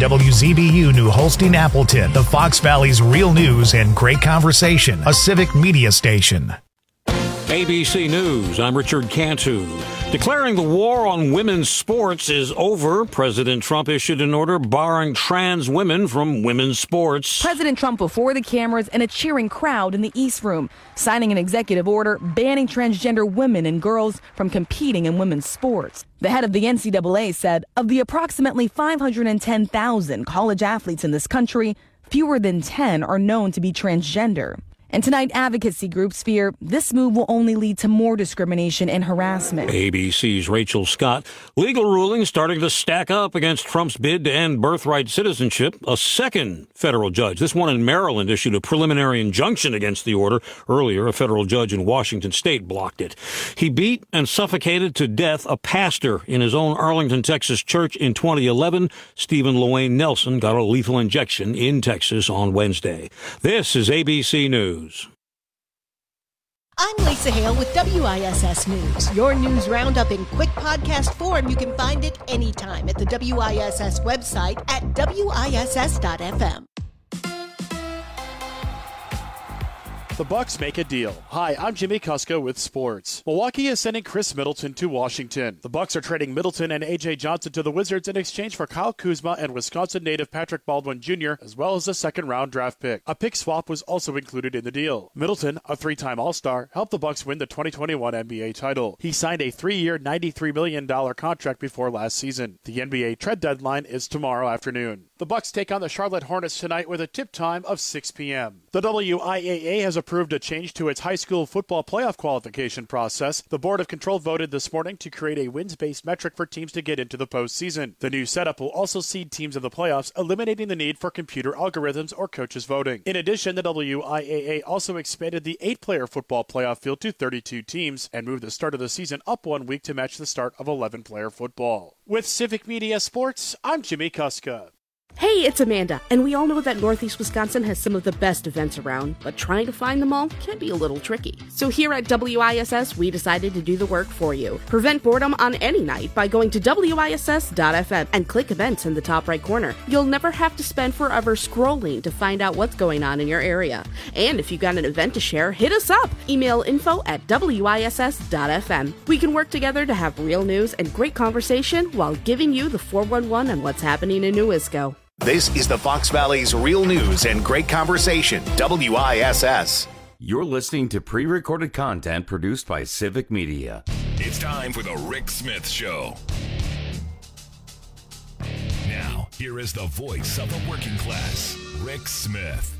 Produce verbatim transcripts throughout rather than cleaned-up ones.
W Z B U New Holstein Appleton, the Fox Valley's real news and great conversation, a civic media station. A B C News, I'm Richard Cantu. Declaring the war on women's sports is over, President Trump issued an order barring trans women from women's sports. President Trump before the cameras and a cheering crowd in the East Room, signing an executive order banning transgender women and girls from competing in women's sports. The head of the N C double A said of the approximately five hundred ten thousand college athletes in this country, fewer than ten are known to be transgender. And tonight, advocacy groups fear this move will only lead to more discrimination and harassment. A B C's Rachel Scott. Legal rulings starting to stack up against Trump's bid to end birthright citizenship. A second federal judge, this one in Maryland, issued a preliminary injunction against the order. Earlier, a federal judge in Washington state blocked it. He beat and suffocated to death a pastor in his own Arlington, Texas church in twenty eleven. Stephen Lowain Nelson got a lethal injection in Texas on Wednesday. This is A B C News. I'm Lisa Hale with W I S S News. Your news roundup in quick podcast form. You can find it anytime at the W I S S website at W I S S dot F M. The Bucks make a deal. Hi, I'm Jimmy Kuska with sports. Milwaukee is sending Chris Middleton to Washington. The Bucks are trading Middleton and A J Johnson to the Wizards in exchange for Kyle Kuzma and Wisconsin native Patrick Baldwin Junior, as well as a second-round draft pick. A pick swap was also included in the deal. Middleton, a three-time All-Star, helped the Bucks win the twenty twenty-one N B A title. He signed a three-year, ninety-three million dollars contract before last season. The N B A trade deadline is tomorrow afternoon. The Bucks take on the Charlotte Hornets tonight with a tip time of six p.m. The W I A A has approved a change to its high school football playoff qualification process. The Board of Control voted this morning to create a wins-based metric for teams to get into the postseason. The new setup will also seed teams in the playoffs, eliminating the need for computer algorithms or coaches voting. In addition, the W I A A also expanded the eight-player football playoff field to thirty-two teams and moved the start of the season up one week to match the start of eleven-player football. With Civic Media Sports, I'm Jimmy Kuska. Hey, it's Amanda, and we all know that Northeast Wisconsin has some of the best events around, but trying to find them all can be a little tricky. So here at W I S S, we decided to do the work for you. Prevent boredom on any night by going to W I S S dot F M and click events in the top right corner. You'll never have to spend forever scrolling to find out what's going on in your area. And if you've got an event to share, hit us up. Email info at W I S S dot F M. We can work together to have real news and great conversation while giving you the four one one on what's happening in New Isco. This is the Fox Valley's real news and great conversation, W I S S. You're listening to pre-recorded content produced by Civic Media. It's time for the Rick Smith Show. Now, here is the voice of the working class, Rick Smith.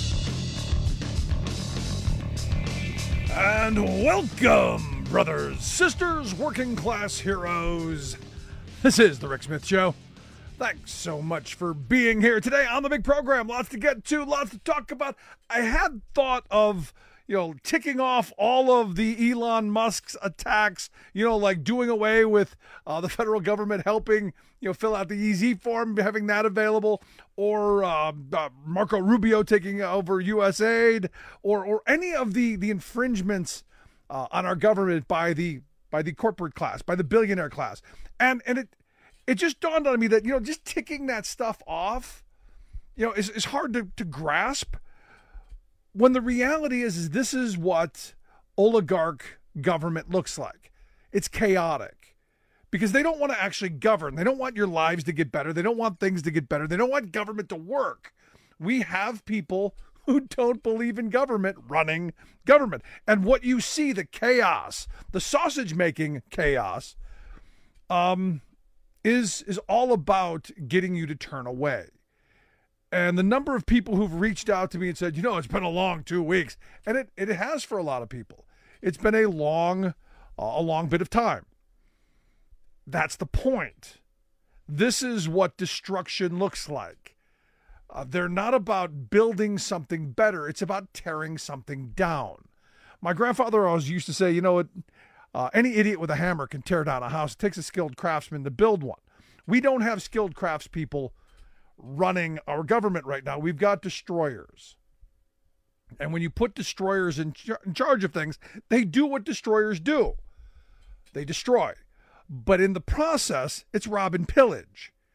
And welcome, brothers, sisters, working class heroes. This is the Rick Smith Show. Thanks so much for being here today on the big program. Lots to get to, lots to talk about. I had thought of, you know, ticking off all of the Elon Musk's attacks, you know, like doing away with uh, the federal government helping, you know, fill out the E Z form, having that available, or uh, uh, Marco Rubio taking over U S A I D, or or any of the the infringements uh, on our government by the by the corporate class, by the billionaire class, and and it. It just dawned on me that, you know, just ticking that stuff off, you know, is, is hard to, to grasp when the reality is, is this is what oligarch government looks like. It's chaotic because they don't want to actually govern. They don't want your lives to get better. They don't want things to get better. They don't want government to work. We have people who don't believe in government running government. And what you see, the chaos, the sausage-making chaos, um... is is all about getting you to turn away. And the number of people who've reached out to me and said, you know, it's been a long two weeks. And it, it has for a lot of people. It's been a long, uh, a long bit of time. That's the point. This is what destruction looks like. Uh, they're not about building something better. It's about tearing something down. My grandfather always used to say, you know, it, Uh, any idiot with a hammer can tear down a house. It takes a skilled craftsman to build one. We don't have skilled craftspeople running our government right now. We've got destroyers. And when you put destroyers in, ch- in charge of things, they do what destroyers do. They destroy. But in the process, it's rob and pillage.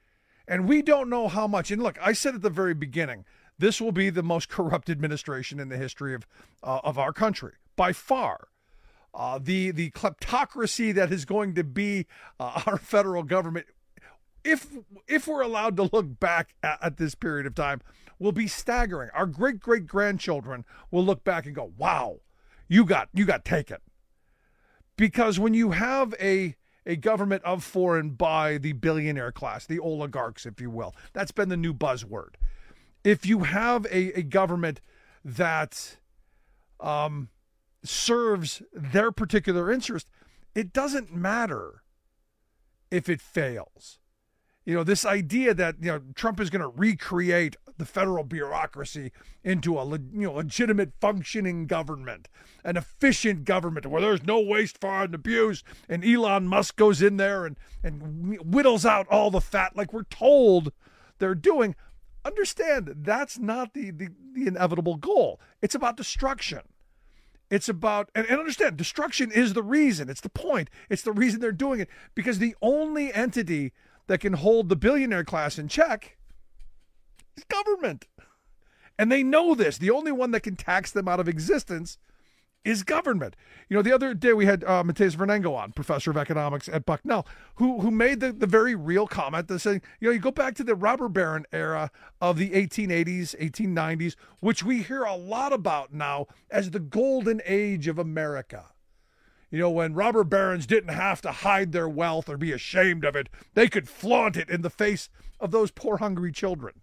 And we don't know how much. And look, I said at the very beginning, this will be the most corrupt administration in the history of uh, of our country, by far. Uh, the the kleptocracy that is going to be uh, our federal government, if if we're allowed to look back at, at this period of time, will be staggering. Our great great grandchildren will look back and go, "Wow, you got you got taken." Because when you have a a government of, for, and by the billionaire class, the oligarchs, if you will, that's been the new buzzword. If you have a, a government that um, serves their particular interest, it doesn't matter if it fails. You know, this idea that, you know, Trump is going to recreate the federal bureaucracy into a le- you know, legitimate functioning government, an efficient government where there's no waste, fraud, and abuse, and Elon Musk goes in there and, and whittles out all the fat like we're told they're doing. Understand, that's not the, the, the inevitable goal. It's about destruction. It's about, and, and understand, destruction is the reason. It's the point. It's the reason they're doing it. Because the only entity that can hold the billionaire class in check is government. And they know this. The only one that can tax them out of existence is government. You know, the other day we had uh, Mateus Vernengo on, professor of economics at Bucknell, who who made the, the very real comment that saying, you know, you go back to the robber baron era of the eighteen eighties, eighteen nineties, which we hear a lot about now as the golden age of America. You know, when robber barons didn't have to hide their wealth or be ashamed of it, they could flaunt it in the face of those poor, hungry children.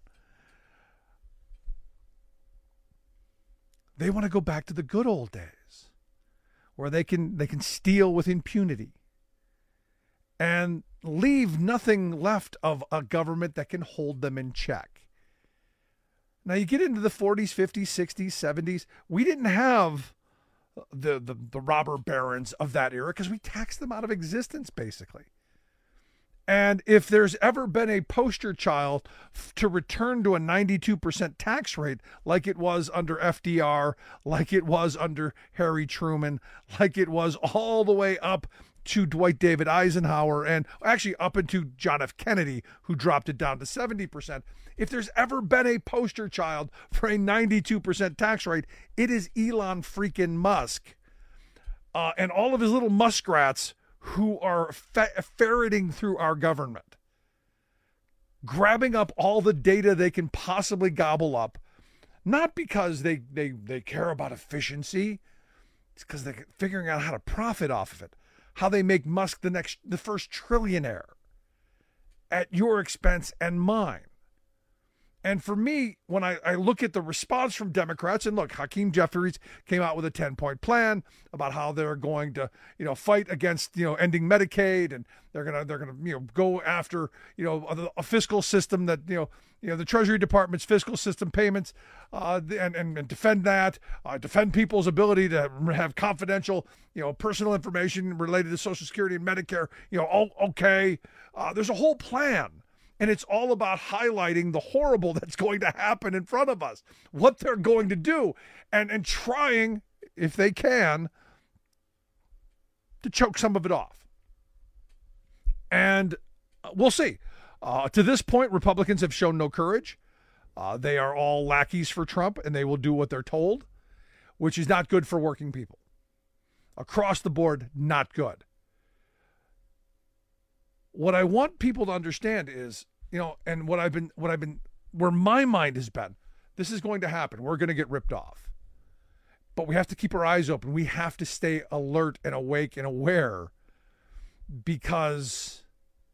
They want to go back to the good old days where they can they can steal with impunity and leave nothing left of a government that can hold them in check. Now, you get into the forties, fifties, sixties, seventies. We didn't have the, the, the robber barons of that era because we taxed them out of existence, basically. And if there's ever been a poster child f- to return to a ninety-two percent tax rate like it was under F D R, like it was under Harry Truman, like it was all the way up to Dwight David Eisenhower, and actually up into John F. Kennedy, who dropped it down to seventy percent. If there's ever been a poster child for a ninety-two percent tax rate, it is Elon freaking Musk. Uh, and all of his little muskrats who are fe- ferreting through our government, grabbing up all the data they can possibly gobble up, not because they, they, they care about efficiency, it's because they're figuring out how to profit off of it, how they make Musk the next, the first trillionaire at your expense and mine. And for me, when I, I look at the response from Democrats, and look, Hakeem Jeffries came out with a ten-point plan about how they're going to, you know, fight against, you know, ending Medicaid, and they're gonna they're gonna you know go after, you know, a, a fiscal system that, you know you know the Treasury Department's fiscal system payments, uh, and, and and defend that, uh, defend people's ability to have confidential, you know, personal information related to Social Security and Medicare. You know, oh, okay, uh, there's a whole plan. And it's all about highlighting the horrible that's going to happen in front of us, what they're going to do, and, and trying, if they can, to choke some of it off. And we'll see. Uh, to this point, Republicans have shown no courage. Uh, they are all lackeys for Trump, and they will do what they're told, which is not good for working people. Across the board, not good. What I want people to understand is, you know, and what I've been, what I've been, where my mind has been, this is going to happen. We're going to get ripped off. But we have to keep our eyes open. We have to stay alert and awake and aware, because,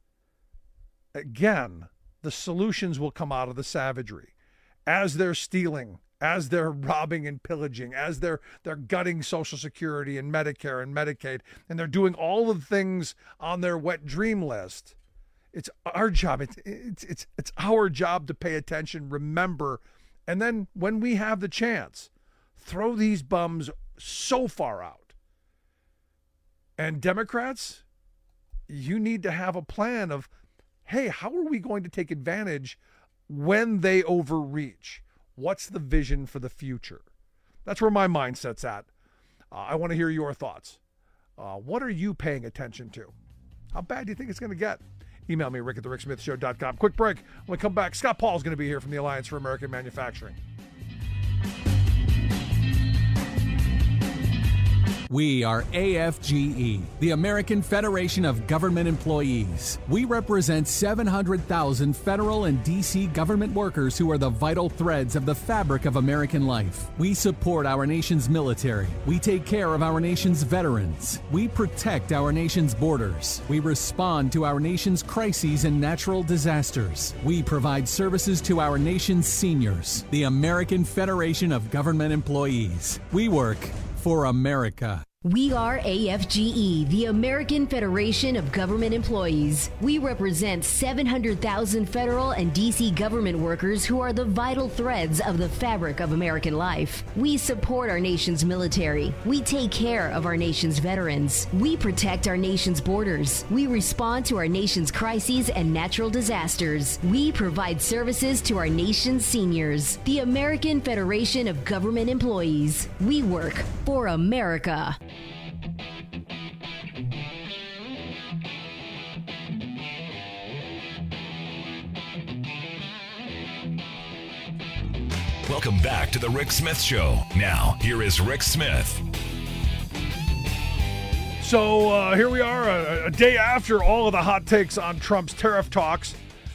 again, the solutions will come out of the savagery. As they're stealing, as they're robbing and pillaging, as they're they're gutting Social Security and Medicare and Medicaid, and they're doing all of the things on their wet dream list, it's our job. It's it's it's it's our job to pay attention, remember, and then when we have the chance, throw these bums so far out. And Democrats, you need to have a plan of, hey, how are we going to take advantage when they overreach? What's the vision for the future? That's where my mindset's at. Uh, I want to hear your thoughts. Uh, what are you paying attention to? How bad do you think it's going to get? Email me, rick at the rick smith show dot com. Quick break. When we come back, Scott Paul is going to be here from the Alliance for American Manufacturing. We are A F G E, the American Federation of Government Employees. We represent seven hundred thousand federal and D C government workers who are the vital threads of the fabric of American life. We support our nation's military. We take care of our nation's veterans. We protect our nation's borders. We respond to our nation's crises and natural disasters. We provide services to our nation's seniors. The American Federation of Government Employees. We work for America. We are A F G E, the American Federation of Government Employees. We represent seven hundred thousand federal and D C government workers who are the vital threads of the fabric of American life. We support our nation's military. We take care of our nation's veterans. We protect our nation's borders. We respond to our nation's crises and natural disasters. We provide services to our nation's seniors. The American Federation of Government Employees. We work for America. Welcome back to the Rick Smith Show. Now, here is Rick Smith. So uh, here we are, a, a day after all of the hot takes on Trump's tariff talks.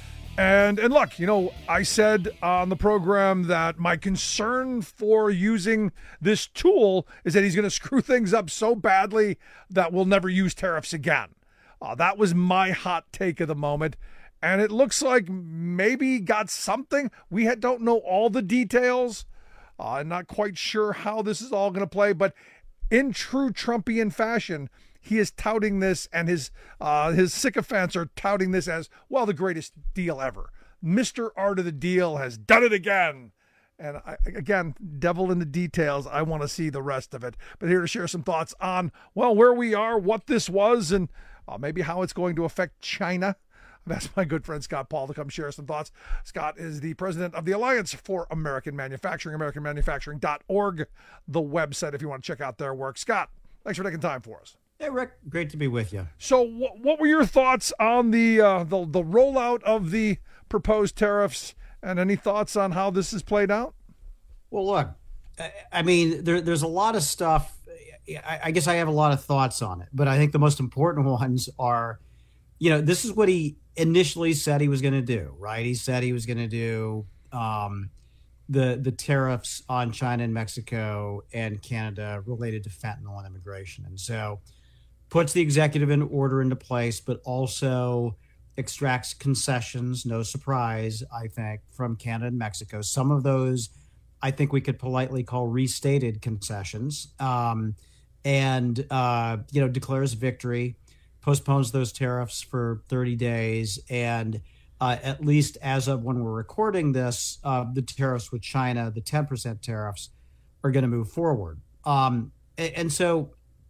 And and look, you know, I said on the program that my concern for using this tool is that he's going to screw things up so badly that we'll never use tariffs again. Uh, that was my hot take of the moment. And it looks like maybe got something. We had, don't know all the details. Uh, I'm not quite sure how this is all going to play. But in true Trumpian fashion, he is touting this, and his uh, his sycophants are touting this as, well, the greatest deal ever. Mister Art of the Deal has done it again. And I, again, devil in the details. I want to see the rest of it. But here to share some thoughts on, well, where we are, what this was, and uh, maybe how it's going to affect China. I've asked my good friend Scott Paul to come share some thoughts. Scott is the president of the Alliance for American Manufacturing, american manufacturing dot org, the website if you want to check out their work. Scott, thanks for taking time for us. Hey, Rick, great to be with you. So wh- what were your thoughts on the, uh, the the rollout of the proposed tariffs, and any thoughts on how this is played out? Well, look, I, I mean, there, there's a lot of stuff. I, I guess I have a lot of thoughts on it, but I think the most important ones are, you know, this is what he initially said he was going to do, right? He said he was going to do um, the the tariffs on China and Mexico and Canada related to fentanyl and immigration. And so puts the executive order into place, but also extracts concessions, no surprise, I think, from Canada and Mexico. Some of those I think we could politely call restated concessions, um, and, uh, you know, declares victory, postpones those tariffs for thirty days. And uh, at least as of when we're recording this, uh, the tariffs with China, the ten percent tariffs, are going to move forward. Um, and, and so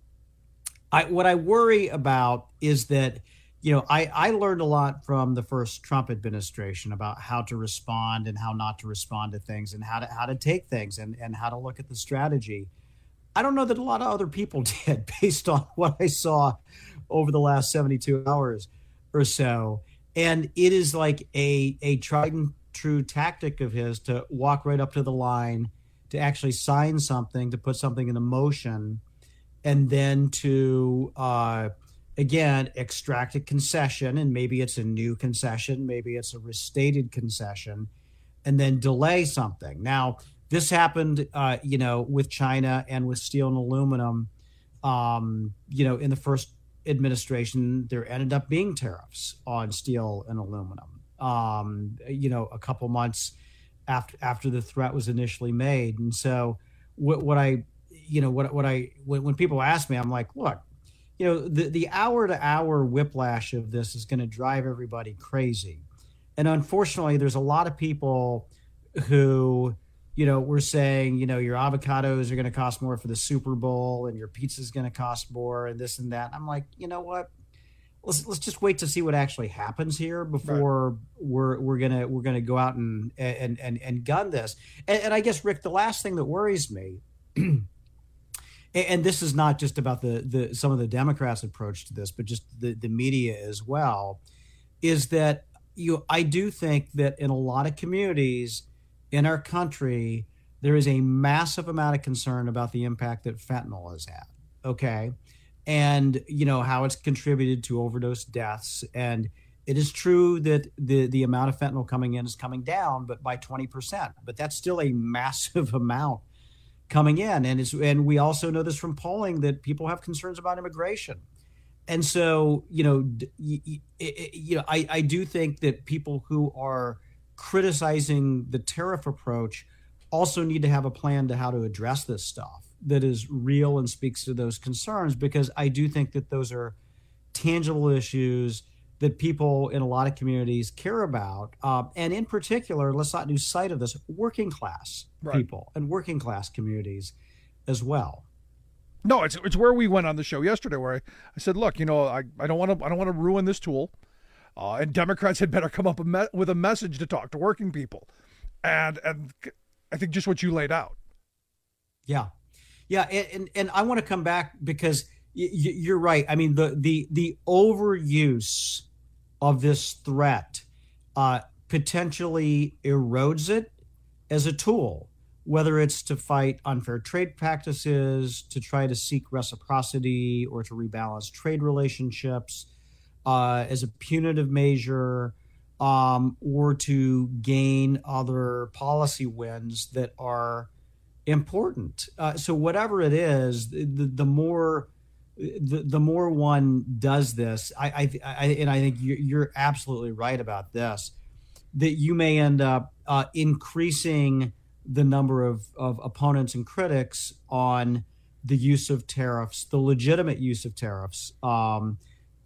I, what I worry about is that, you know, I, I learned a lot from the first Trump administration about how to respond and how not to respond to things, and how to how to take things, and, and how to look at the strategy. I don't know that a lot of other people did, based on what I saw over the last seventy-two hours or so. And it is like a, a tried and true tactic of his to walk right up to the line, to actually sign something, to put something into motion, and then to, uh, again, extract a concession. And maybe it's a new concession, maybe it's a restated concession, and then delay something. Now, this happened, uh, you know, with China and with steel and aluminum. Um, you know, in the first administration, there ended up being tariffs on steel and aluminum, um, you know, a couple months after after the threat was initially made. And so what, what I, you know, what, what I, when, when people ask me, I'm like, look, you know, the, the hour to hour whiplash of this is going to drive everybody crazy. And unfortunately, there's a lot of people who, you know, we're saying, you know, your avocados are going to cost more for the Super Bowl, and your pizza is going to cost more, and this and that. I'm like, you know what? Let's let's just wait to see what actually happens here before right. we're we're gonna we're gonna go out and and and and gun this. And, and I guess, Rick, the last thing that worries me, and, and this is not just about the the some of the Democrats' approach to this, but just the the media as well, is that you I do think that in a lot of communities in our country, there is a massive amount of concern about the impact that fentanyl has had. Okay. And, you know, how it's contributed to overdose deaths. And it is true that the, the amount of fentanyl coming in is coming down, but by twenty percent. But that's still a massive amount coming in. And it's, and we also know this from polling that people have concerns about immigration. And so, you know, you, you know, I, I do think that people who are criticizing the tariff approach also need to have a plan to how to address this stuff that is real and speaks to those concerns, because I do think that those are tangible issues that people in a lot of communities care about. Uh, and in particular, let's not lose sight of this, working class right. people and working class communities as well. No, it's it's where we went on the show yesterday, where I, I said, look, you know, I, I don't want to I don't want to ruin this tool, uh, and Democrats had better come up a me- with a message to talk to working people, and and I think just what you laid out. Yeah, yeah, and and, and I want to come back because y- y- you're right. I mean, the the the overuse of this threat uh, potentially erodes it as a tool, whether it's to fight unfair trade practices, to try to seek reciprocity, or to rebalance trade relationships uh, as a punitive measure, um, or to gain other policy wins that are important. Uh, so whatever it is, the, the more the, the more one does this, I, I, I and I think you're, you're absolutely right about this, that you may end up uh, increasing the number of, of opponents and critics on the use of tariffs, the legitimate use of tariffs um,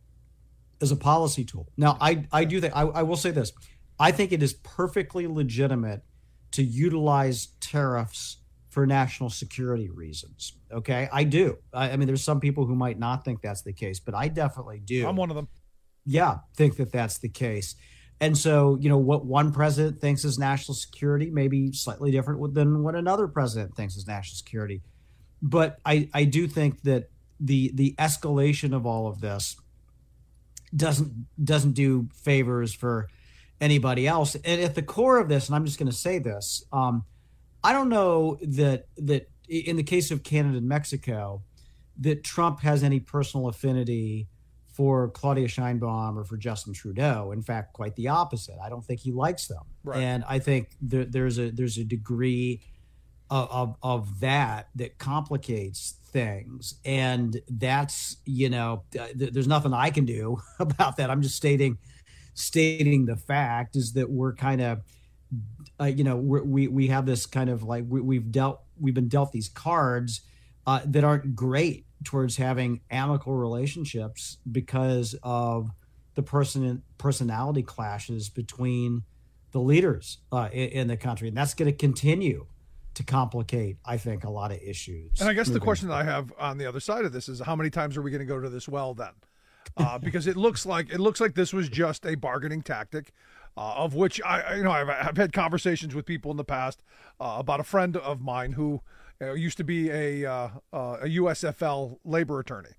as a policy tool. Now, I, I do think, I, I will say this, I think it is perfectly legitimate to utilize tariffs for national security reasons. Okay, I do. I, I mean, there's some people who might not think that's the case, but I definitely do. I'm one of them. Yeah, think that that's the case. And so, you know, what one president thinks is national security may be slightly different than what another president thinks is national security. But I, I do think that the the escalation of all of this doesn't doesn't do favors for anybody else. And at the core of this, and I'm just going to say this, um, I don't know that that in the case of Canada and Mexico, that Trump has any personal affinity for Claudia Sheinbaum or for Justin Trudeau. In fact, quite the opposite. I don't think he likes them. Right. And I think there, there's a there's a degree of, of of that that complicates things. And that's, you know, th- there's nothing I can do about that. I'm just stating stating the fact is that we're kind of, uh, you know, we're, we we have this kind of like we, we've dealt we've been dealt these cards uh, that aren't great towards having amicable relationships because of the person personality clashes between the leaders uh, in, in the country. And that's going to continue to complicate, I think, a lot of issues. And I guess the question that I have on the other side of this is how many times are we going to go to this well then? Uh, because it looks like it looks like this was just a bargaining tactic, uh, of which I, you know, I've, I've had conversations with people in the past uh, about a friend of mine who uh, used to be a uh, uh, a U S F L labor attorney,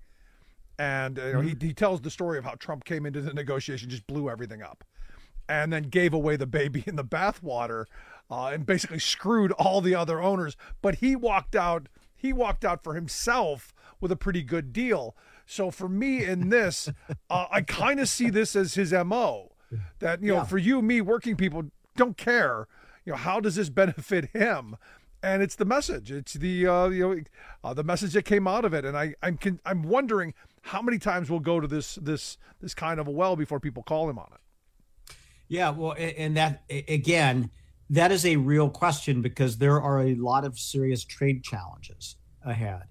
and uh, you know, mm-hmm. he he tells the story of how Trump came into the negotiation, just blew everything up, and then gave away the baby in the bathwater, uh, and basically screwed all the other owners. But he walked out. He walked out for himself with a pretty good deal. So for me in this, uh, I kind of see this as his M O. That, you know, yeah. for you, me, working people don't care. You know, how does this benefit him? And it's the message. It's the uh, you know uh, the message that came out of it. And I I'm I'm wondering how many times we'll go to this this this kind of a well before people call him on it. Yeah, well, and that again, that is a real question because there are a lot of serious trade challenges ahead,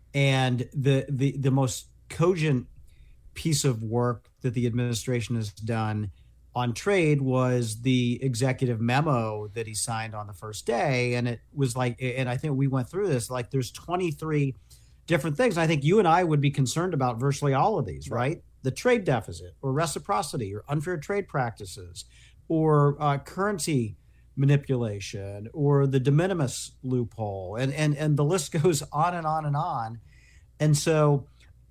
and the the the most cogent piece of work that the administration has done on trade was the executive memo that he signed on the first day. And it was like, and I think we went through this, like there's twenty-three different things. I think you and I would be concerned about virtually all of these, right? right? The trade deficit or reciprocity or unfair trade practices or uh, currency manipulation or the de minimis loophole. And, and, and the list goes on and on and on. And so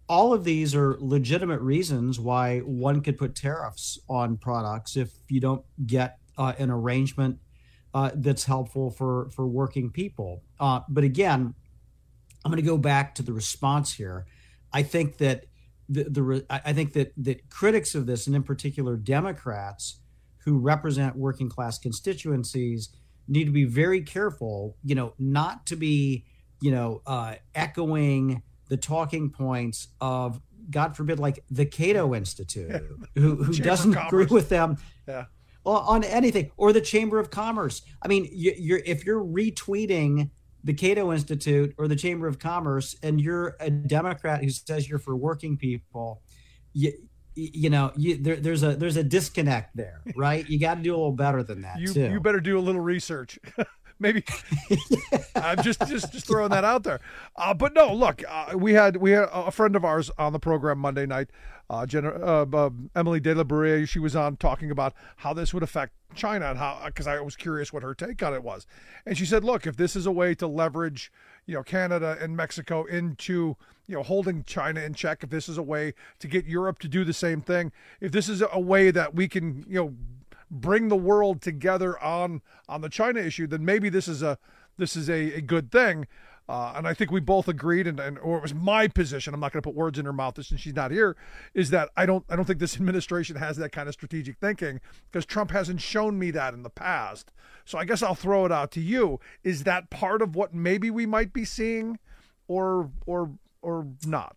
all of these are legitimate reasons why one could put tariffs on products if you don't get uh, an arrangement uh, that's helpful for, for working people. Uh, but again, I'm going to go back to the response here. I think that the, the I think that that critics of this, and in particular Democrats who represent working class constituencies, need to be very careful, you know, not to be, you know, uh, echoing the talking points of, God forbid, like the Cato Institute, who, who doesn't agree with them yeah. on anything, or the Chamber of Commerce. I mean, you, you're if you're retweeting the Cato Institute or the Chamber of Commerce, and you're a Democrat who says you're for working people, you, you know, you, there, there's a there's a disconnect there, right? You got to do a little better than that. You too. you better do a little research. Maybe yeah. I'm just, just just throwing that out there. Uh, but no, look, uh, we had we had a friend of ours on the program Monday night, uh, Jen, uh, uh, Emily De La Brea. She was on talking about how this would affect China and how, because I was curious what her take on it was. And she said, look, if this is a way to leverage, you know, Canada and Mexico into, you know, holding China in check, if this is a way to get Europe to do the same thing, if this is a way that we can, you know, bring the world together on on the China issue, then maybe this is a this is a, a good thing. Uh, and I think we both agreed, and, and or it was my position, I'm not going to put words in her mouth since she's not here, is that I don't I don't think this administration has that kind of strategic thinking, because Trump hasn't shown me that in the past. So I guess I'll throw it out to you. Is that part of what maybe we might be seeing, or or or not?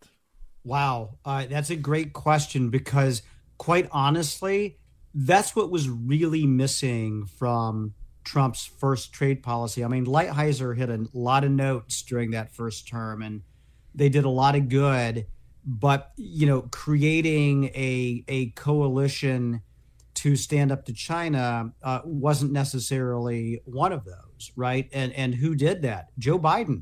Wow, uh, that's a great question, because quite honestly, that's what was really missing from Trump's first trade policy. I mean, Lighthizer hit a lot of notes during that first term, and they did a lot of good. But, you know, creating a a coalition to stand up to China uh, wasn't necessarily one of those, right? And and who did that? Joe Biden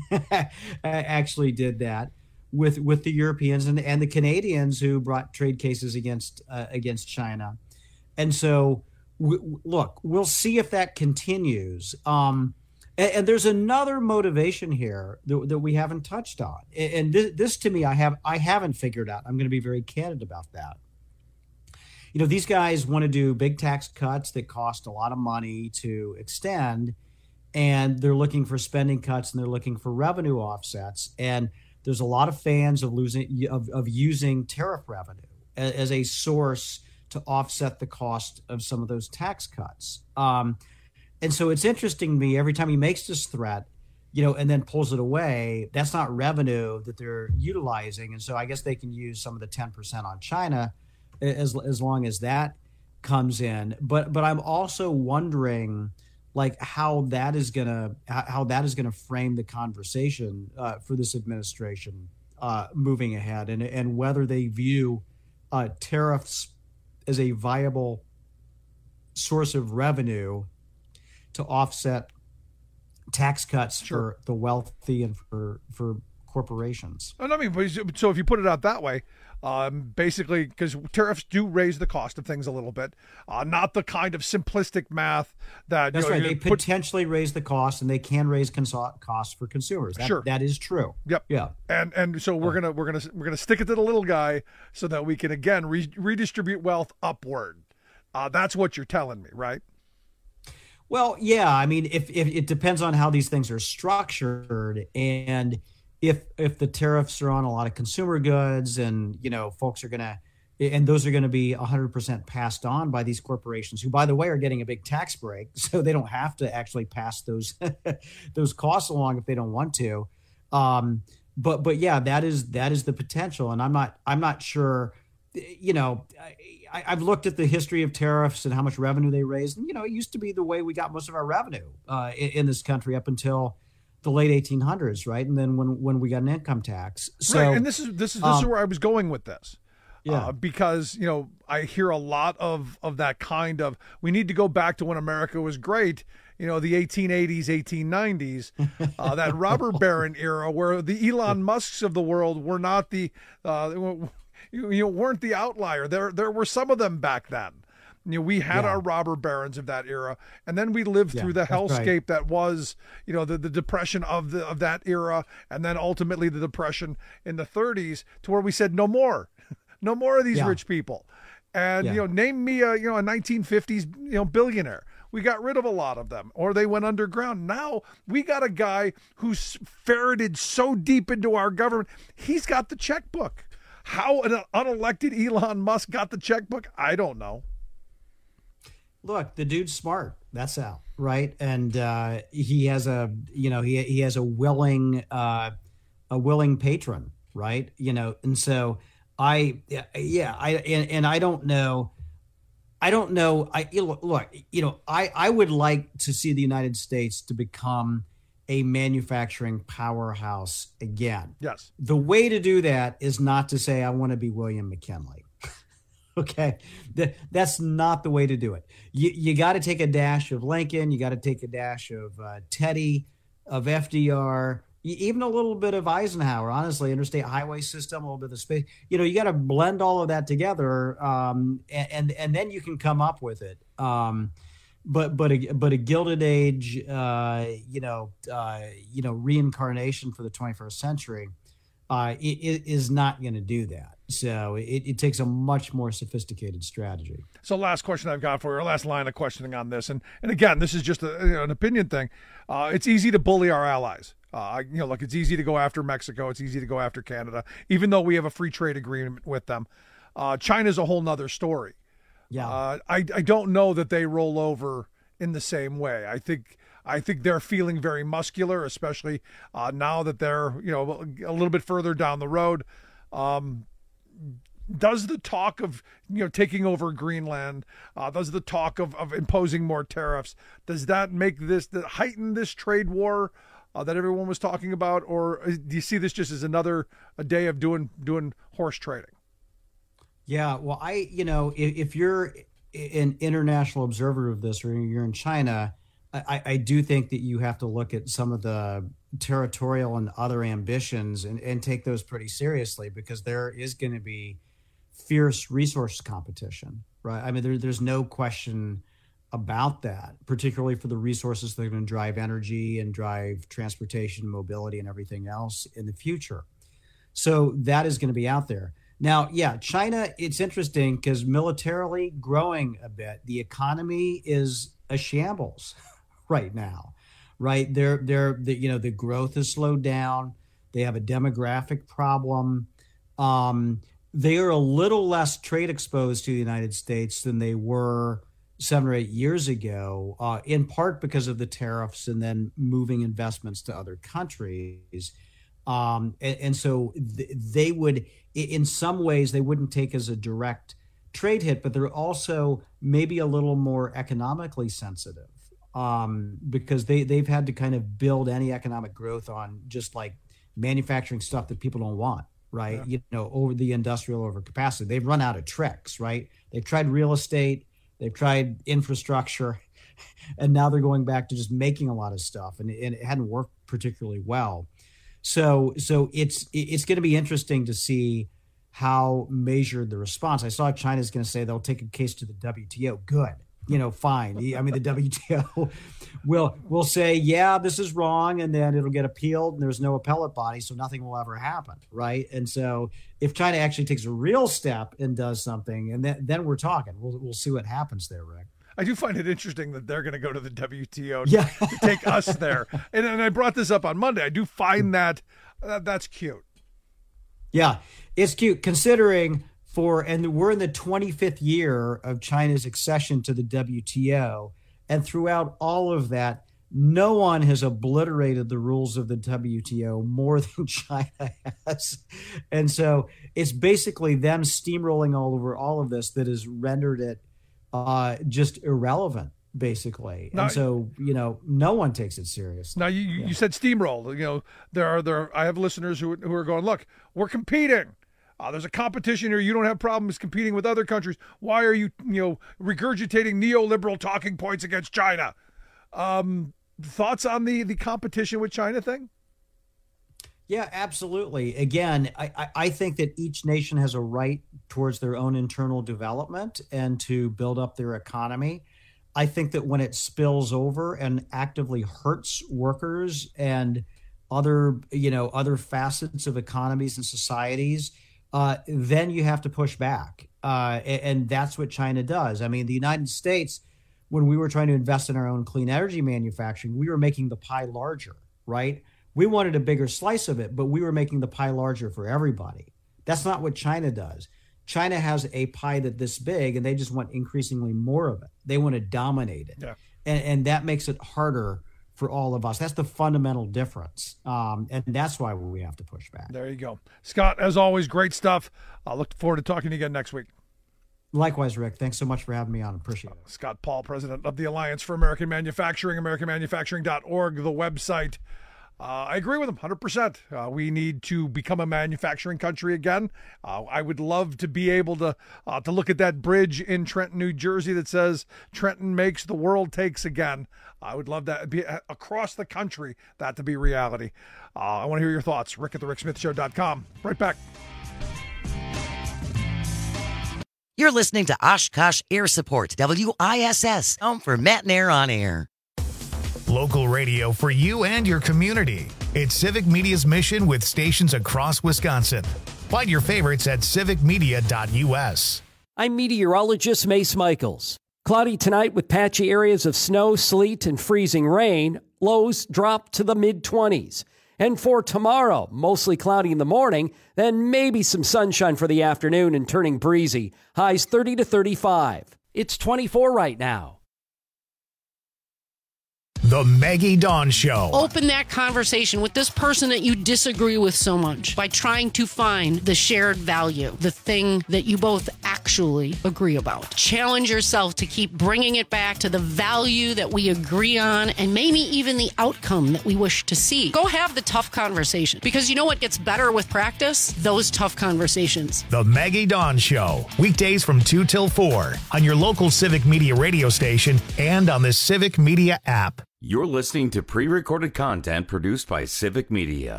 actually did that with with the Europeans and and the Canadians who brought trade cases against uh, against China. And so, w- look, we'll see if that continues. Um, and, and there's another motivation here that, that we haven't touched on. And, and this, this, to me, I have I haven't figured out. I'm going to be very candid about that. You know, these guys want to do big tax cuts that cost a lot of money to extend, and they're looking for spending cuts, and they're looking for revenue offsets. And there's a lot of fans of losing of, of using tariff revenue as, as a source to offset the cost of some of those tax cuts. Um, and so it's interesting to me, every time he makes this threat, you know, and then pulls it away, that's not revenue that they're utilizing. And so I guess they can use some of the ten percent on China as as long as that comes in. But but I'm also wondering, like, how that is gonna how that is gonna frame the conversation uh, for this administration uh, moving ahead, and and whether they view uh, tariffs as a viable source of revenue to offset tax cuts sure. for the wealthy and for for corporations. And I mean, so if you put it out that way, um, basically, because tariffs do raise the cost of things a little bit, uh, not the kind of simplistic math that that's you know, right. They put, potentially raise the cost, and they can raise cons- costs for consumers. That, sure, that is true. Yep. Yeah. And and so we're gonna we're gonna we're gonna stick it to the little guy so that we can again re- redistribute wealth upward. Uh, that's what you're telling me, right? Well, yeah. I mean, if, if it depends on how these things are structured, and if if the tariffs are on a lot of consumer goods, and you know, folks are gonna, and those are going to be one hundred percent passed on by these corporations, who, by the way, are getting a big tax break, so they don't have to actually pass those those costs along if they don't want to. Um, but but yeah, that is that is the potential, and I'm not I'm not sure. You know, I, I've looked at the history of tariffs and how much revenue they raised, and you know, it used to be the way we got most of our revenue uh, in, in this country up until the late eighteen hundreds, right? And then when when we got an income tax, so right. And this is this is this um, is where I was going with this. Yeah. Uh, because, you know, I hear a lot of, of that kind of, we need to go back to when America was great, you know, the eighteen eighties, eighteen nineties, uh, that robber baron era where the Elon Musks of the world were not the, uh, you, you weren't the outlier. There there were some of them back then. You know, we had Yeah. our robber barons of that era, and then we lived Yeah, through the that's hellscape right. that was, you know, the, the depression of the of that era, and then ultimately the depression in the thirties, to where we said no more, no more of these Yeah. rich people, and Yeah. you know, name me a you know a nineteen fifties you know billionaire. We got rid of a lot of them, or they went underground. Now we got a guy who's ferreted so deep into our government, he's got the checkbook. How an unelected Elon Musk got the checkbook, I don't know. Look, the dude's smart. That's how, right? And uh, he has a, you know, he he has a willing, uh, a willing patron, right? You know, and so I, yeah, I and, and I don't know, I don't know. I look, you know, I I would like to see the United States to become a manufacturing powerhouse again. Yes. The way to do that is not to say I want to be William McKinley. Okay, that, that's not the way to do it. You you got to take a dash of Lincoln. You got to take a dash of uh, Teddy, of F D R, even a little bit of Eisenhower. Honestly, interstate highway system, a little bit of space. You know, you got to blend all of that together, um, and, and and then you can come up with it. Um, but but a, but a Gilded Age, uh, you know, uh, you know, reincarnation for the twenty-first century. Uh, it, it is not going to do that. So it, it takes a much more sophisticated strategy. So last question I've got for you, or last line of questioning on this, and and again, this is just a, you know, an opinion thing. Uh, it's easy to bully our allies. Uh, you know, look, it's easy to go after Mexico. It's easy to go after Canada, even though we have a free trade agreement with them. Uh, China's a whole nother story. Yeah, uh, I I don't know that they roll over in the same way. I think. I think they're feeling very muscular, especially uh, now that they're, you know, a little bit further down the road. Um, does the talk of, you know, taking over Greenland, uh, does the talk of, of imposing more tariffs, does that make this, that heighten this trade war uh, that everyone was talking about? Or do you see this just as another a day of doing doing horse trading? Yeah, well, I, you know, if, if you're an international observer of this, or you're in China, I, I do think that you have to look at some of the territorial and other ambitions and, and take those pretty seriously, because there is going to be fierce resource competition, right? I mean, there, there's no question about that, particularly for the resources that are going to drive energy and drive transportation, mobility, and everything else in the future. So that is going to be out there. Now, yeah, China, it's interesting because militarily growing a bit, the economy is a shambles right now, right? They're, they're, the, you know, the growth has slowed down. They have a demographic problem. Um, they are a little less trade exposed to the United States than they were seven or eight years ago, uh, in part because of the tariffs and then moving investments to other countries. Um, and, and so th- they would, in some ways, they wouldn't take as a direct trade hit, but they're also maybe a little more economically sensitive. Um, because they, they've had to kind of build any economic growth on just like manufacturing stuff that people don't want, right? Yeah. You know, over the industrial overcapacity. They've run out of tricks, right? They've tried real estate, they've tried infrastructure, and now they're going back to just making a lot of stuff, and, and it hadn't worked particularly well. So, so it's it's going to be interesting to see how measured the response. I saw China's going to say they'll take a case to the W T O. Good. You know, fine. I mean, the W T O will will say, yeah, this is wrong, and then it'll get appealed, and there's no appellate body, so nothing will ever happen, right? And so if China actually takes a real step and does something, and then, then we're talking. We'll we'll see what happens there, Rick. I do find it interesting that they're going to go to the W T O to, yeah. to take us there. And, and I brought this up on Monday. I do find that uh, that's cute. Yeah, it's cute considering... For, and we're in the twenty-fifth year of China's accession to the W T O. And throughout all of that, no one has obliterated the rules of the W T O more than China has. And so it's basically them steamrolling all over all of this that has rendered it uh, just irrelevant, basically. Now, and so, you know, no one takes it serious. Now, you, yeah. you said steamroll. You know, there are, there. I have listeners who, who are going, look, we're competing. Uh, there's a competition here. You don't have problems competing with other countries. Why are you, you know, regurgitating neoliberal talking points against China? Um, thoughts on the, the competition with China thing? Yeah, absolutely. Again, I, I think that each nation has a right towards their own internal development and to build up their economy. I think that when it spills over and actively hurts workers and other, you know, other facets of economies and societies, uh, then you have to push back. Uh, and, and that's what China does. I mean, the United States, when we were trying to invest in our own clean energy manufacturing, we were making the pie larger, right? We wanted a bigger slice of it, but we were making the pie larger for everybody. That's not what China does. China has a pie that this big, and they just want increasingly more of it. They want to dominate it. Yeah. And, and that makes it harder for all of us. That's the fundamental difference. Um, and that's why we have to push back. There you go. Scott, as always, great stuff. I look forward to talking to you again next week. Likewise, Rick. Thanks so much for having me on. Appreciate it. Scott Paul, president of the Alliance for American Manufacturing, american manufacturing dot org, the website. Uh, I agree with him one hundred percent. Uh, we need to become a manufacturing country again. Uh, I would love to be able to uh, to look at that bridge in Trenton, New Jersey that says Trenton makes, the world takes again. I would love that be across the country, that to be reality. Uh, I want to hear your thoughts. Rick at the rick smith show dot com. Right back. You're listening to Oshkosh Air Support, W I S S, home for Matt and Air on Air. Local radio for you and your community. It's Civic Media's mission with stations across Wisconsin. Find your favorites at civic media dot u s. I'm meteorologist Mace Michaels. Cloudy tonight with patchy areas of snow, sleet, and freezing rain. Lows drop to the mid-twenties. And for tomorrow, mostly cloudy in the morning, then maybe some sunshine for the afternoon and turning breezy. Highs thirty to thirty-five. It's twenty-four right now. The Maggie Dawn Show. Open that conversation with this person that you disagree with so much by trying to find the shared value, the thing that you both actually agree about. Challenge yourself to keep bringing it back to the value that we agree on and maybe even the outcome that we wish to see. Go have the tough conversation, because you know what gets better with practice? Those tough conversations. The Maggie Dawn Show. Weekdays from two till four on your local Civic Media radio station and on the Civic Media app. You're listening to pre-recorded content produced by Civic Media.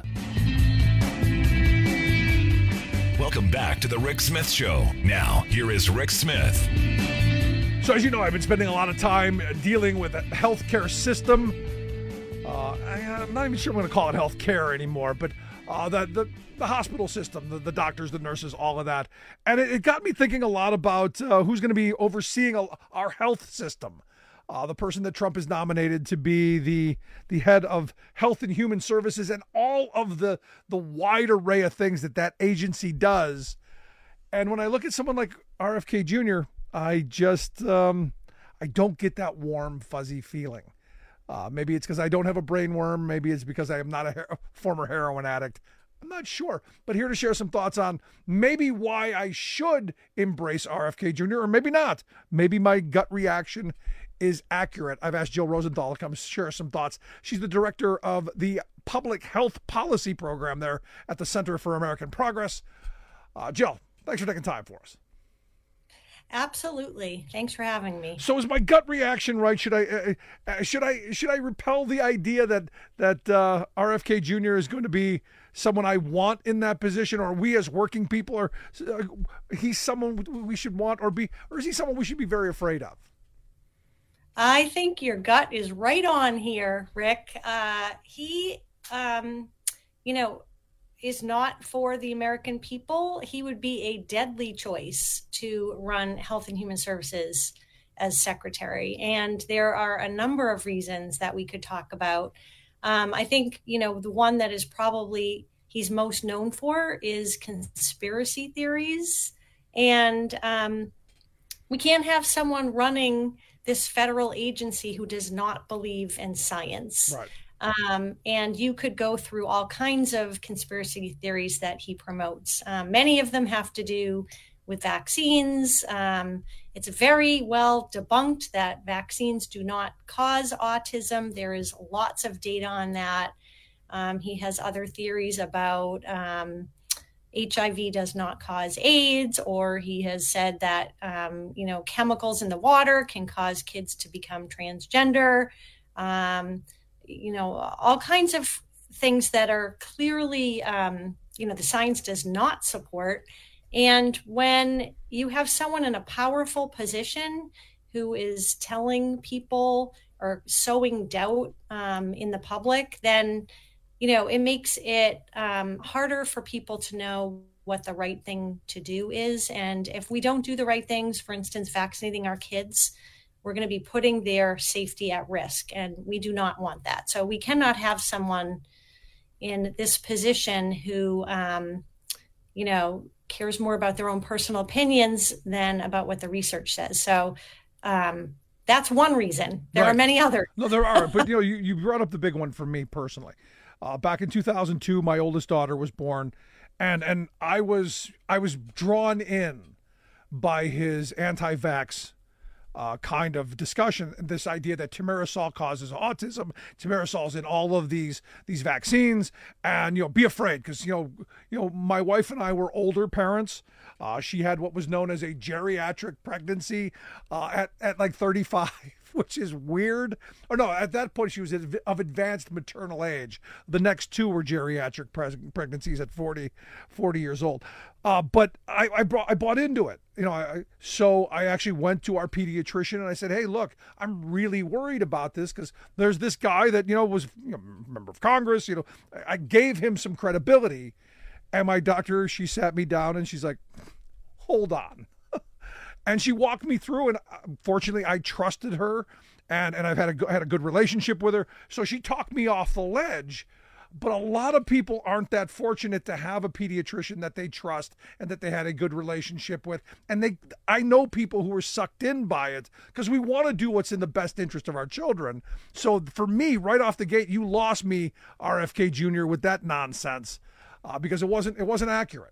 Welcome back to the Rick Smith Show. Now, here is Rick Smith. So as you know, I've been spending a lot of time dealing with the healthcare system. Uh, I, I'm not even sure I'm going to call it healthcare anymore, but uh, the, the the hospital system, the, the doctors, the nurses, all of that. And it, it got me thinking a lot about uh, who's going to be overseeing a, our health system. Uh, the person that Trump has nominated to be the the head of Health and Human Services, and all of the the wide array of things that that agency does. And when I look at someone like R F K Junior, I just um, I don't get that warm, fuzzy feeling. Uh, maybe it's because I don't have a brain worm. Maybe it's because I am not a, her- a former heroin addict. I'm not sure, but here to share some thoughts on maybe why I should embrace R F K Junior, or maybe not. Maybe my gut reaction is accurate. I've asked Jill Rosenthal to come share some thoughts. She's the director of the Public Health Policy Program there at the Center for American Progress. Uh, Jill, thanks for taking time for us. Absolutely. Thanks for having me. So is my gut reaction right? Should I uh, uh, should I should I repel the idea that that uh, R F K Junior is going to be someone I want in that position, or we as working people, or uh, he's someone we should want, or be, or is he someone we should be very afraid of? I think your gut is right on here, Rick. Uh, he, um, you know, is not for the American people. He would be a deadly choice to run Health and Human Services as secretary. And there are a number of reasons that we could talk about. Um, I think, you know, the one that is probably he's most known for is conspiracy theories. And um, we can't have someone running this federal agency who does not believe in science. Right. Um, and you could go through all kinds of conspiracy theories that he promotes. Um, many of them have to do with vaccines. Um, it's very well debunked that vaccines do not cause autism. There is lots of data on that. Um, he has other theories about um, H I V does not cause AIDS, or he has said that, um, you know, chemicals in the water can cause kids to become transgender. Um, you know, all kinds of things that are clearly, um, you know, the science does not support. And when you have someone in a powerful position who is telling people or sowing doubt um, in the public, then, you know, it makes it um, harder for people to know what the right thing to do is. And if we don't do the right things, for instance, vaccinating our kids, we're going to be putting their safety at risk. And we do not want that. So we cannot have someone in this position who, um, you know, cares more about their own personal opinions than about what the research says. So um, that's one reason. There right. are many others. No, there are. But, you know, you, you brought up the big one for me personally. Uh, back in two thousand two, my oldest daughter was born, and and I was I was drawn in by his anti-vax uh, kind of discussion. This idea that thimerosal causes autism, thimerosal's in all of these these vaccines, and you know, be afraid because you know you know my wife and I were older parents. Uh, she had what was known as a geriatric pregnancy uh, at at like thirty-five. Which is weird. Or no, at that point she was of advanced maternal age. The next two were geriatric pre- pregnancies at forty, forty years old. Uh, but I, I brought, I bought into it. You know, I, so I actually went to our pediatrician and I said, "Hey, look, I'm really worried about this because there's this guy that you know was you know, a member of Congress. You know, I gave him some credibility." And my doctor, she sat me down and she's like, "Hold on." And she walked me through, and fortunately, I trusted her, and, and I've had a had a good relationship with her. So she talked me off the ledge. But a lot of people aren't that fortunate to have a pediatrician that they trust and that they had a good relationship with. And they, I know people who were sucked in by it because we want to do what's in the best interest of our children. So for me, right off the gate, you lost me, R F K Junior, with that nonsense uh, because it wasn't it wasn't accurate.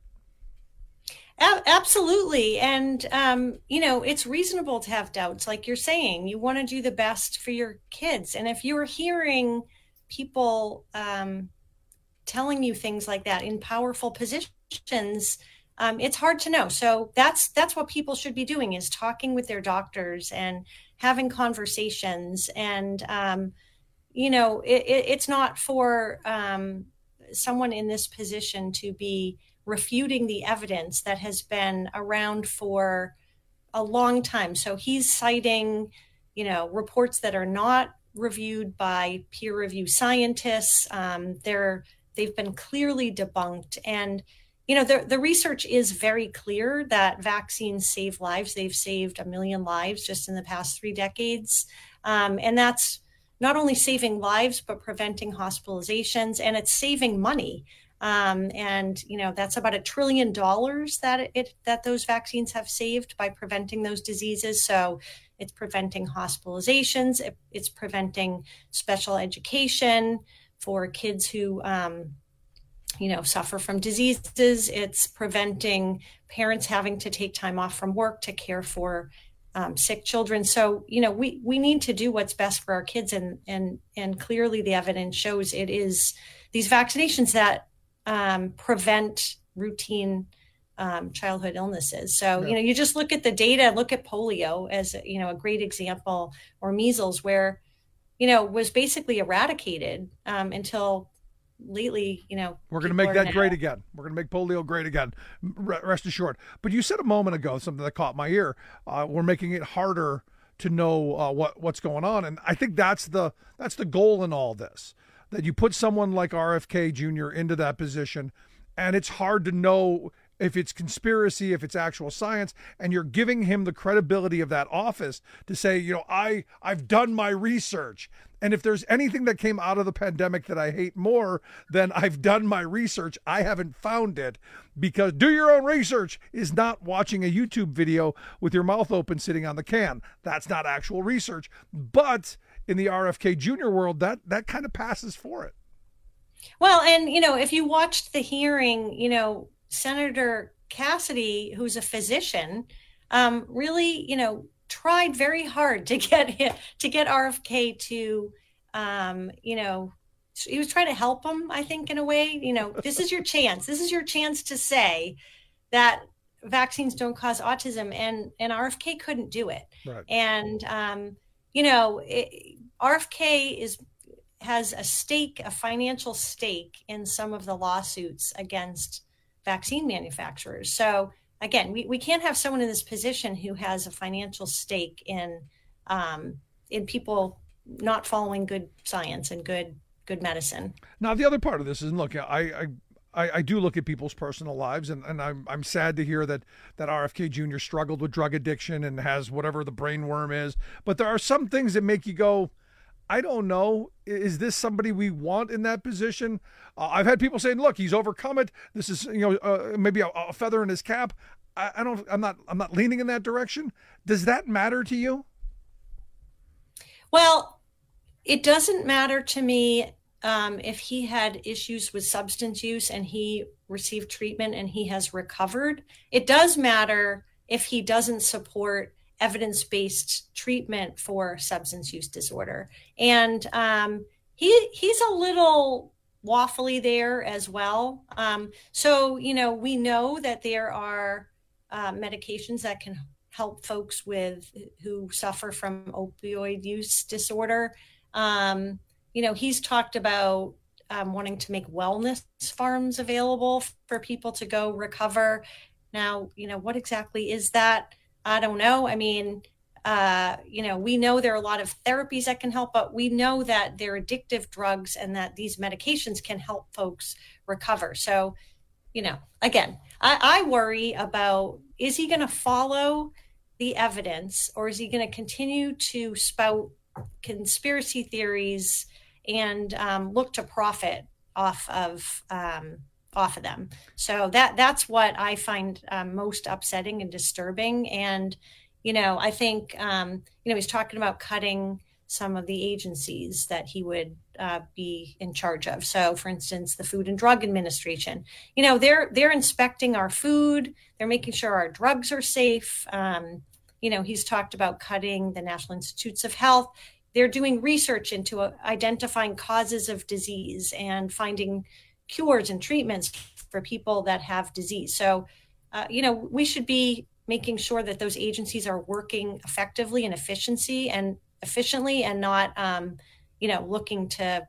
Absolutely. And, um, you know, it's reasonable to have doubts. Like you're saying, you want to do the best for your kids. And if you're hearing people um, telling you things like that in powerful positions, um, it's hard to know. So that's that's what people should be doing, is talking with their doctors and having conversations. And, um, you know, it, it, it's not for um, someone in this position to be refuting the evidence that has been around for a long time. So he's citing, you know, reports that are not reviewed by peer review scientists. Um, they're, they've been clearly debunked. And, you know, the, the research is very clear that vaccines save lives. They've saved a million lives just in the past three decades. Um, and that's not only saving lives, but preventing hospitalizations, and it's saving money. Um, and, you know, that's about a trillion dollars that it that those vaccines have saved by preventing those diseases. So it's preventing hospitalizations. It, it's preventing special education for kids who, um, you know, suffer from diseases. It's preventing parents having to take time off from work to care for um, sick children. So, you know, we, we need to do what's best for our kids. And, and, and clearly the evidence shows it is these vaccinations that Um, prevent routine um, childhood illnesses. So, yeah. you know, you just look at the data, look at polio as, you know, a great example, or measles, where, you know, was basically eradicated um, until lately, you know. We're going to make that now. great again. We're going to make polio great again. Rest assured. But you said a moment ago, something that caught my ear. Uh, we're making it harder to know uh, what what's going on. And I think that's the that's the goal in all this. That you put someone like R F K Junior into that position, and it's hard to know if it's conspiracy, if it's actual science, and you're giving him the credibility of that office to say, you know, I, I've done my research. And if there's anything that came out of the pandemic that I hate more than I've done my research, I haven't found it. Because do your own research is not watching a YouTube video with your mouth open sitting on the can. That's not actual research. But in the R F K Junior world, that that kind of passes for it. Well, and, you know, if you watched the hearing, you know, Senator Cassidy, who's a physician, um, really, you know, tried very hard to get him, to get R F K to, um, you know, he was trying to help him, I think, in a way. You know, this is your chance. This is your chance to say that vaccines don't cause autism, and and R F K couldn't do it. Right. And um, you know, it, R F K is has a stake, a financial stake in some of the lawsuits against vaccine manufacturers. So again, we, we can't have someone in this position who has a financial stake in um, in people not following good science and good good medicine. Now, the other part of this is, look, I I, I do look at people's personal lives, and, and I'm I'm sad to hear that, that R F K Junior struggled with drug addiction and has whatever the brain worm is. But there are some things that make you go, I don't know, is this somebody we want in that position? Uh, I've had people saying, look, he's overcome it. This is, you know, uh, maybe a, a feather in his cap. I, I don't, I'm not, I'm not leaning in that direction. Does that matter to you? Well, it doesn't matter to me um, if he had issues with substance use and he received treatment and he has recovered. It does matter if he doesn't support evidence-based treatment for substance use disorder. And um, he he's a little waffly there as well. Um, so, you know, we know that there are uh, medications that can help folks with who suffer from opioid use disorder. Um, you know, he's talked about um, wanting to make wellness farms available for people to go recover. Now, you know, what exactly is that? I don't know. I mean, uh, you know, we know there are a lot of therapies that can help, but we know that they're addictive drugs and that these medications can help folks recover. So, you know, again, I, I worry about, is he going to follow the evidence, or is he going to continue to spout conspiracy theories and um, look to profit off of um, off of them? So that that's what I find um, most upsetting and disturbing. And, you know, I think, um, you know, he's talking about cutting some of the agencies that he would uh, be in charge of. So, for instance, the Food and Drug Administration, you know, they're they're inspecting our food. They're making sure our drugs are safe. Um, you know, he's talked about cutting the National Institutes of Health. They're doing research into uh, identifying causes of disease and finding cures and treatments for people that have disease. So, uh, you know, we should be making sure that those agencies are working effectively and efficiency and efficiently, and not, um, you know, looking to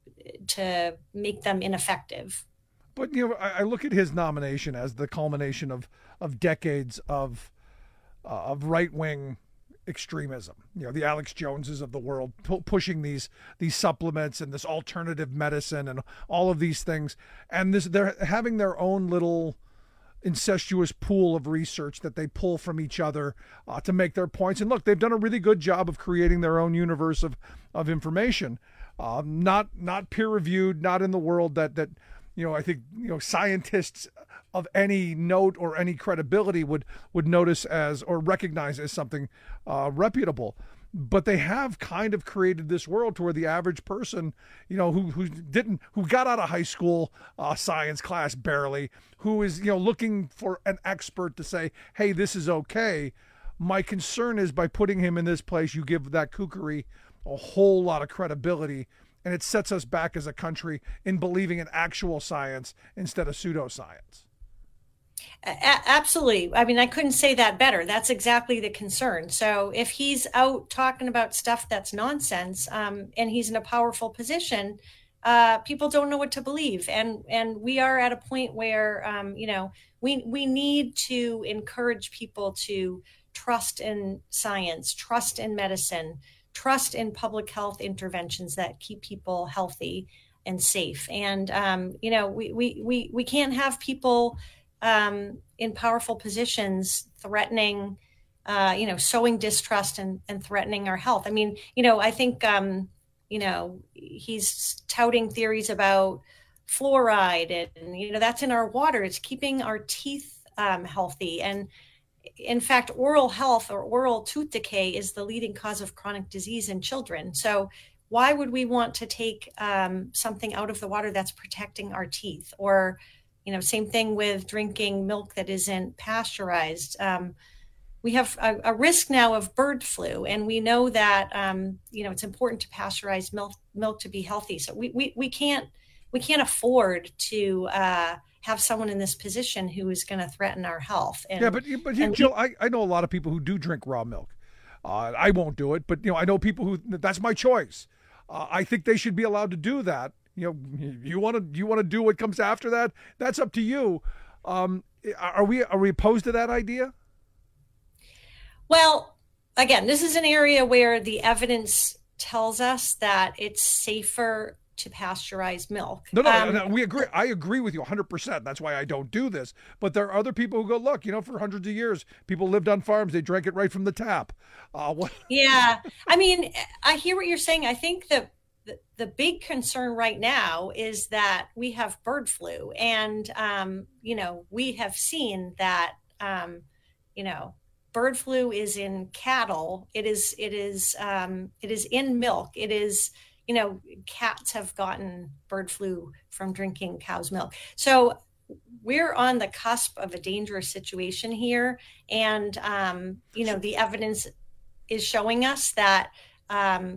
to make them ineffective. But, you know, I, I look at his nomination as the culmination of of decades of uh, of right wing extremism. You know, the Alex Joneses of the world pu- pushing these these supplements and this alternative medicine and all of these things, and this they're having their own little incestuous pool of research that they pull from each other uh, to make their points. And look, they've done a really good job of creating their own universe of of information, um, not not peer reviewed, not in the world that that you know I think you know scientists of any note or any credibility would would notice as or recognize as something uh, reputable. But they have kind of created this world to where the average person, you know, who who didn't, who got out of high school uh, science class barely, who is, you know, looking for an expert to say, hey, this is okay. My concern is by putting him in this place, you give that kookery a whole lot of credibility, and it sets us back as a country in believing in actual science instead of pseudoscience. A- absolutely. I mean, I couldn't say that better. That's exactly the concern. So if he's out talking about stuff that's nonsense, um, and he's in a powerful position, uh, people don't know what to believe. And and we are at a point where, um, you know, we we need to encourage people to trust in science, trust in medicine, trust in public health interventions that keep people healthy and safe. And, um, you know, we, we, we, we can't have people Um, in powerful positions threatening, uh, you know, sowing distrust and, and threatening our health. I mean, you know, I think, um, you know, he's touting theories about fluoride and, and, you know, that's in our water. It's keeping our teeth um, healthy. And in fact, oral health or oral tooth decay is the leading cause of chronic disease in children. So why would we want to take um, something out of the water that's protecting our teeth? Or, you know, same thing with drinking milk that isn't pasteurized. Um, we have a, a risk now of bird flu, and we know that, um, you know, it's important to pasteurize milk, milk to be healthy. So we, we, we can't we can't afford to uh, have someone in this position who is going to threaten our health. And, yeah, but but you, Jill, I, I know a lot of people who do drink raw milk. Uh, I won't do it, but you know, I know people who that's my choice. Uh, I think they should be allowed to do that. You know, you want to you want to do what comes after that. That's up to you. Um, are we are we opposed to that idea? Well, again, this is an area where the evidence tells us that it's safer to pasteurize milk. No, no, um, no, we agree. I agree with you one hundred percent. That's why I don't do this. But there are other people who go, look, you know, for hundreds of years, people lived on farms. They drank it right from the tap. Uh, what? Yeah. I mean, I hear what you're saying. I think the, the, the big concern right now is that we have bird flu. And, um, you know, we have seen that, um, you know, bird flu is in cattle. It is, it is, um, it is in milk. It is, you know, cats have gotten bird flu from drinking cow's milk. So we're on the cusp of a dangerous situation here. And, um, you know, the evidence is showing us that um,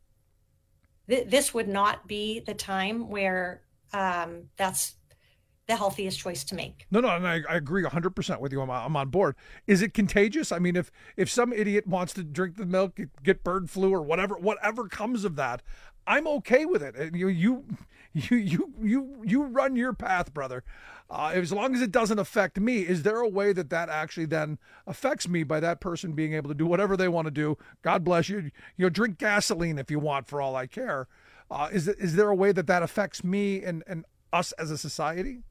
th- this would not be the time where um, that's the healthiest choice to make. No, no, and I, I agree one hundred percent with you. I'm, I'm on board. Is it contagious? I mean, if if some idiot wants to drink the milk, get bird flu or whatever, whatever comes of that, I'm okay with it. And you, you, you, you, you, you run your path, brother. Uh, as long as it doesn't affect me, is there a way that that actually then affects me by that person being able to do whatever they want to do? God bless you. You know, drink gasoline if you want, for all I care. Uh, is is there a way that that affects me and and us as a society?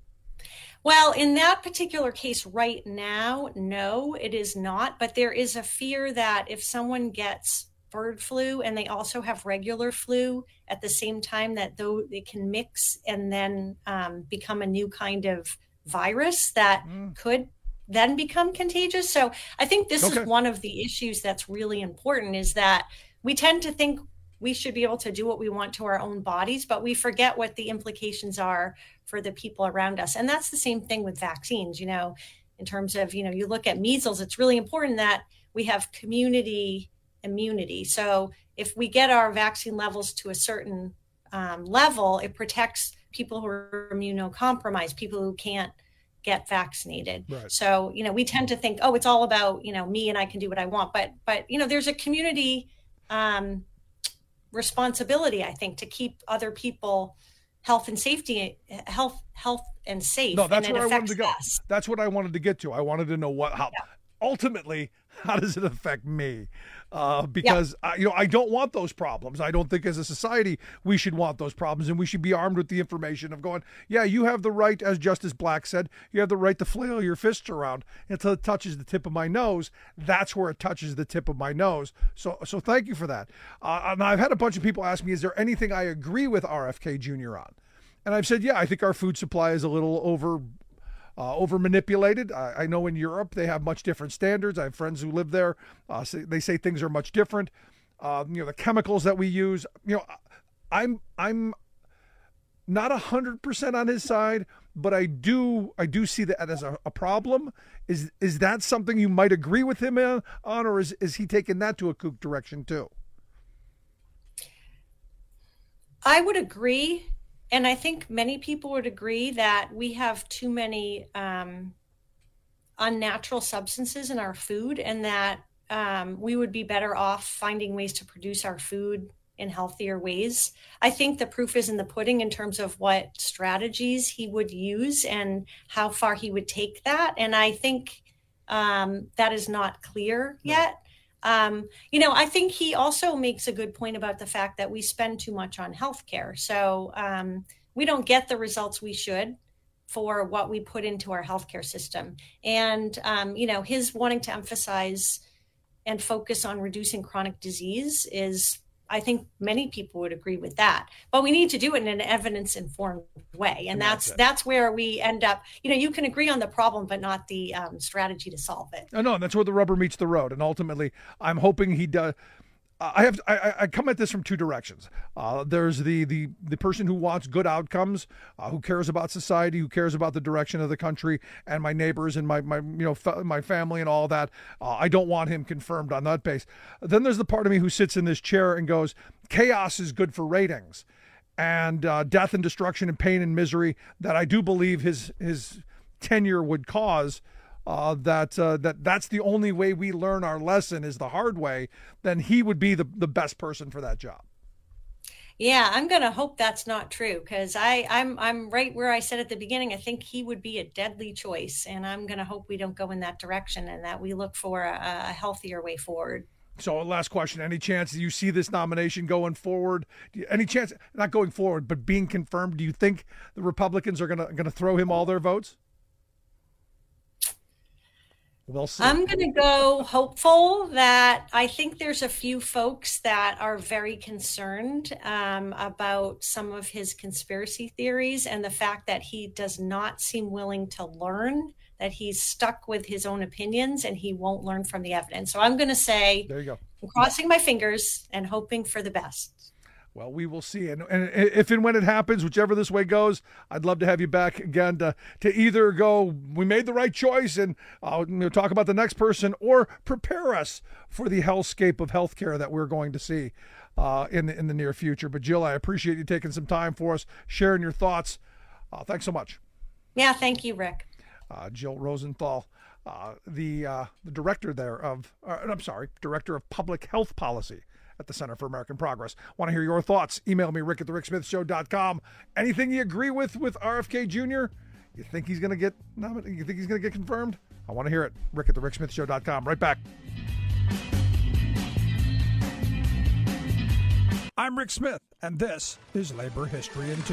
Well, in that particular case right now, no, it is not. But there is a fear that if someone gets bird flu and they also have regular flu at the same time, that though they can mix and then um, become a new kind of virus that mm. could then become contagious. So I think this okay. is one of the issues that's really important, is that we tend to think we should be able to do what we want to our own bodies, but we forget what the implications are for the people around us. And that's the same thing with vaccines, you know, in terms of, you know, you look at measles, it's really important that we have community immunity. So if we get our vaccine levels to a certain um, level, it protects people who are immunocompromised, people who can't get vaccinated. Right. So, you know, we tend to think, oh, it's all about, you know, me and I can do what I want. But, but, you know, there's a community um, responsibility, I think, to keep other people health and safety, health, health and safe. No, that's and where I wanted to go. Us. That's what I wanted to get to. I wanted to know what, how, yeah. ultimately, how does it affect me? Uh, because yeah. I, you know, I don't want those problems. I don't think as a society we should want those problems, and we should be armed with the information of going, yeah, you have the right, as Justice Black said, you have the right to flail your fists around until it touches the tip of my nose. That's where it touches the tip of my nose. So, so thank you for that. Uh, and I've had a bunch of people ask me, is there anything I agree with R F K Junior on? And I've said, yeah, I think our food supply is a little over. Uh, over manipulated. I, I know in Europe they have much different standards. I have friends who live there. Uh, say, they say things are much different. Uh, you know, the chemicals that we use. You know, I'm I'm not a hundred percent on his side, but I do I do see that as a, a problem. Is is that something you might agree with him on, or is is he taking that to a kook direction too? I would agree. And I think many people would agree that we have too many um, unnatural substances in our food, and that um, we would be better off finding ways to produce our food in healthier ways. I think the proof is in the pudding in terms of what strategies he would use and how far he would take that. And I think um, that is not clear yet. Um, you know, I think he also makes a good point about the fact that we spend too much on healthcare. So um, we don't get the results we should for what we put into our healthcare system. And, um, you know, his wanting to emphasize and focus on reducing chronic disease is, I think many people would agree with that, but we need to do it in an evidence-informed way. And, and that's, that's, that's where we end up, you know, you can agree on the problem, but not the um, strategy to solve it. No, no, that's where the rubber meets the road. And ultimately I'm hoping he does. I have I, I come at this from two directions. Uh, there's the the the person who wants good outcomes, uh, who cares about society, who cares about the direction of the country and my neighbors and my my you know fa- my family and all that. Uh, I don't want him confirmed on that base. Then there's the part of me who sits in this chair and goes, chaos is good for ratings, and uh, death and destruction and pain and misery that I do believe his his tenure would cause. Uh, that uh, that that's the only way we learn our lesson is the hard way, then he would be the, the best person for that job. Yeah, I'm going to hope that's not true because I I'm I'm right where I said at the beginning. I think he would be a deadly choice, and I'm going to hope we don't go in that direction and that we look for a, a healthier way forward. So last question, any chance you see this nomination going forward? Do you, any chance, not going forward, but being confirmed, do you think the Republicans are going to going to throw him all their votes? We'll see. I'm going to go hopeful that I think there's a few folks that are very concerned um, about some of his conspiracy theories and the fact that he does not seem willing to learn, that he's stuck with his own opinions and he won't learn from the evidence. So I'm going to say, there you go. I'm crossing my fingers and hoping for the best. Well, we will see. And, and if and when it happens, whichever this way goes, I'd love to have you back again to, to either go, we made the right choice and uh, you know, talk about the next person, or prepare us for the hellscape of healthcare that we're going to see uh, in, the, in the near future. But Jill, I appreciate you taking some time for us, sharing your thoughts. Uh, thanks so much. Yeah, thank you, Rick. Uh, Jill Rosenthal, uh, the, uh, the director there of, uh, I'm sorry, director of public health policy at the Center for American Progress. Want to hear your thoughts? Email me, rick at the rick smith show dot com. Anything you agree with with R F K Junior? You think he's going to get nominated? You think he's going to get confirmed? I want to hear it. rick at the rick smith show dot com. Right back. I'm Rick Smith, and this is Labor History in Two.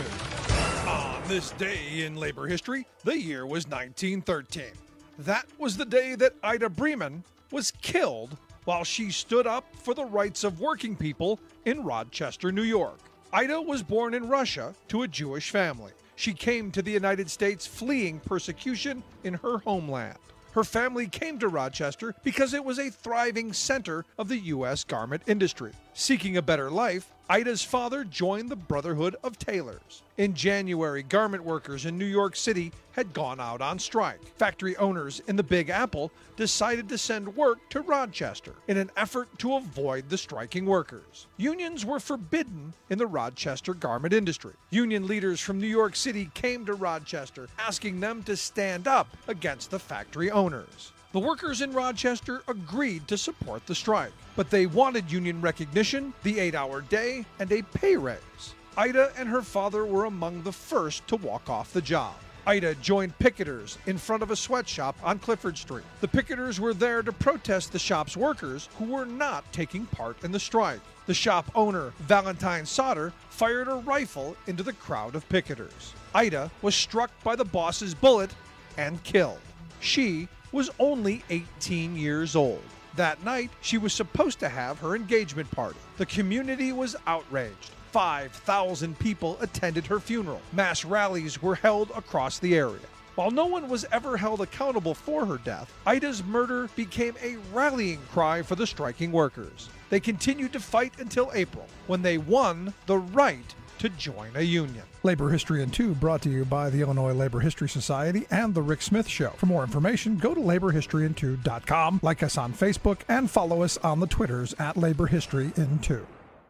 On this day in labor history, the year was nineteen thirteen. That was the day that Ida Bremen was killed while she stood up for the rights of working people in Rochester, New York. Ida was born in Russia to a Jewish family. She came to the United States fleeing persecution in her homeland. Her family came to Rochester because it was a thriving center of the U S garment industry. Seeking a better life, Ida's father joined the Brotherhood of Tailors. In January, garment workers in New York City had gone out on strike. Factory owners in the Big Apple decided to send work to Rochester in an effort to avoid the striking workers. Unions were forbidden in the Rochester garment industry. Union leaders from New York City came to Rochester, asking them to stand up against the factory owners. The workers in Rochester agreed to support the strike, but they wanted union recognition, the eight-hour day, and a pay raise. Ida and her father were among the first to walk off the job. Ida joined picketers in front of a sweatshop on Clifford Street. The picketers were there to protest the shop's workers who were not taking part in the strike. The shop owner, Valentine Sauter, fired a rifle into the crowd of picketers. Ida was struck by the boss's bullet and killed. She was only eighteen years old. That night, she was supposed to have her engagement party. The community was outraged. five thousand people attended her funeral. Mass rallies were held across the area. While no one was ever held accountable for her death, Ida's murder became a rallying cry for the striking workers. They continued to fight until April, when they won the right to join a union. Labor History in Two brought to you by the Illinois Labor History Society and The Rick Smith Show. For more information, go to labor history in two dot com, like us on Facebook, and follow us on the Twitters at Labor History in Two.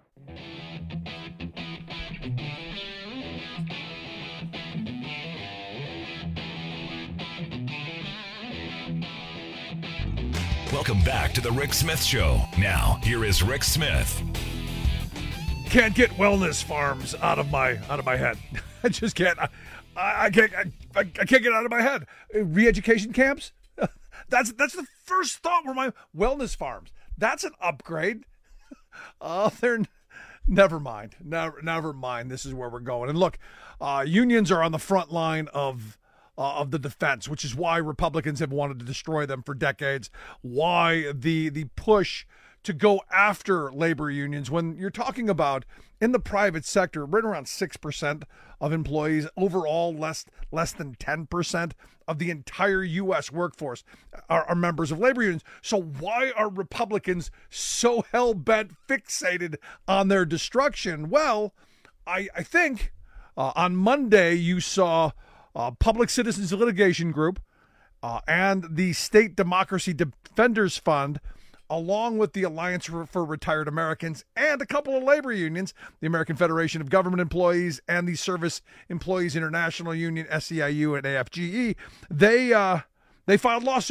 Welcome back to the Rick Smith Show. Now, here is Rick Smith. Can't get wellness farms out of my out of my head. I just can't. I, I can't. I, I can't get it out of my head. Re-education camps. That's that's the first thought. Were my wellness farms. That's an upgrade. Oh, they're never mind. Never never mind. This is where we're going. And look, uh, unions are on the front line of. Uh, of the defense, which is why Republicans have wanted to destroy them for decades. Why the the push to go after labor unions when you're talking about in the private sector, right around six percent of employees, overall less less than ten percent of the entire U S workforce are, are members of labor unions. So why are Republicans so hell-bent fixated on their destruction? Well, I, I think uh, on Monday you saw Uh, Public Citizens Litigation Group uh, and the State Democracy Defenders Fund, along with the Alliance for, for Retired Americans and a couple of labor unions, the American Federation of Government Employees and the Service Employees International Union, S E I U, and A F G E, they uh, they filed lawsuit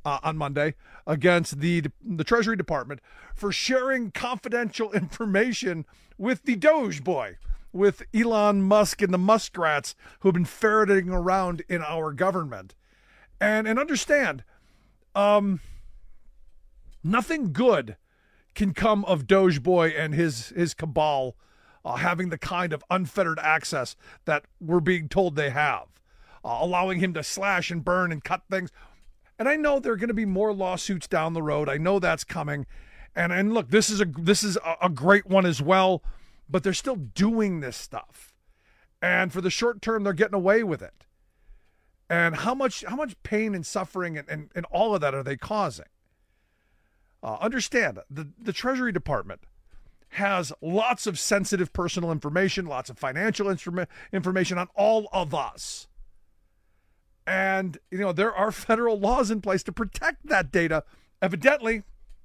uh, on Monday against the the Treasury Department for sharing confidential information with the Doge boy, with Elon Musk and the Muskrats who have been ferreting around in our government. And and understand, um, nothing good can come of Doge boy and his his cabal uh, having the kind of unfettered access that we're being told they have, uh, allowing him to slash and burn and cut things. And I know there are going to be more lawsuits down the road. I know that's coming. And and look, this is a this is a, a great one as well, but they're still doing this stuff. And for the short term, they're getting away with it. And how much how much pain and suffering and, and, and all of that are they causing? Uh, understand, the, the Treasury Department has lots of sensitive personal information, lots of financial instrument information on all of us. And, you know, there are federal laws in place to protect that data. Evidently,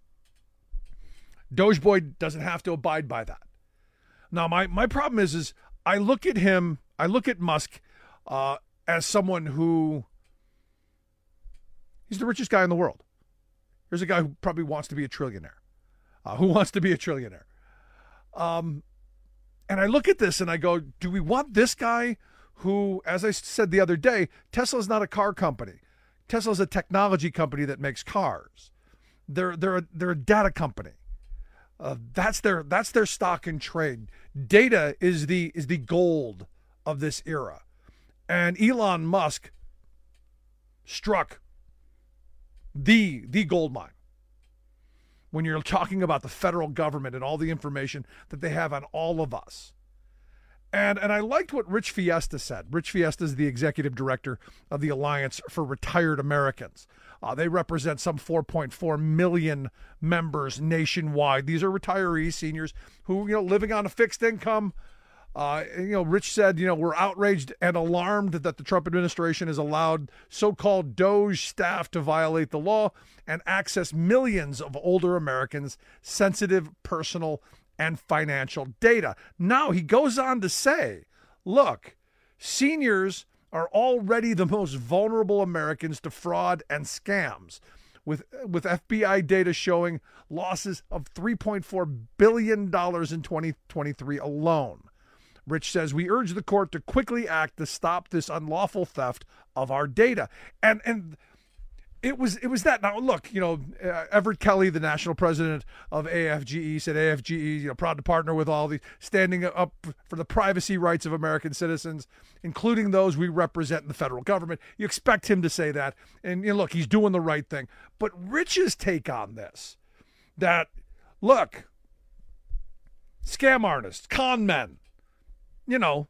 Doge boy doesn't have to abide by that. Now, my, my problem is, is I look at him, I look at Musk uh, as someone who, he's the richest guy in the world. Here's a guy who probably wants to be a trillionaire. Uh, who wants to be a trillionaire? Um, and I look at this and I go, do we want this guy who, as I said the other day, Tesla's not a car company. Tesla's a technology company that makes cars. They're they're a, they're a data company. Uh, that's their that's their stock and trade. Data is the is the gold of this era. And Elon Musk struck the the gold mine when you're talking about the federal government and all the information that they have on all of us. And and I liked what Rich Fiesta said. Rich Fiesta is the executive director of the Alliance for Retired Americans. Uh, they represent some four point four million members nationwide. These are retirees, seniors who, you know, living on a fixed income. Uh, you know, Rich said, you know, we're outraged and alarmed that the Trump administration has allowed so-called Doge staff to violate the law and access millions of older Americans' sensitive personal and financial data. Now, he goes on to say, look, seniors are already the most vulnerable Americans to fraud and scams, with with F B I data showing losses of three point four billion dollars in twenty twenty-three alone. Rich says, we urge the court to quickly act to stop this unlawful theft of our data. And and it was it was that. Now, look, you know, uh, Everett Kelly, the national president of A F G E, said A F G E, you know, proud to partner with all the standing up for the privacy rights of American citizens, including those we represent in the federal government. You expect him to say that. And, you know, look, he's doing the right thing. But Rich's take on this, that, look, scam artists, con men, you know,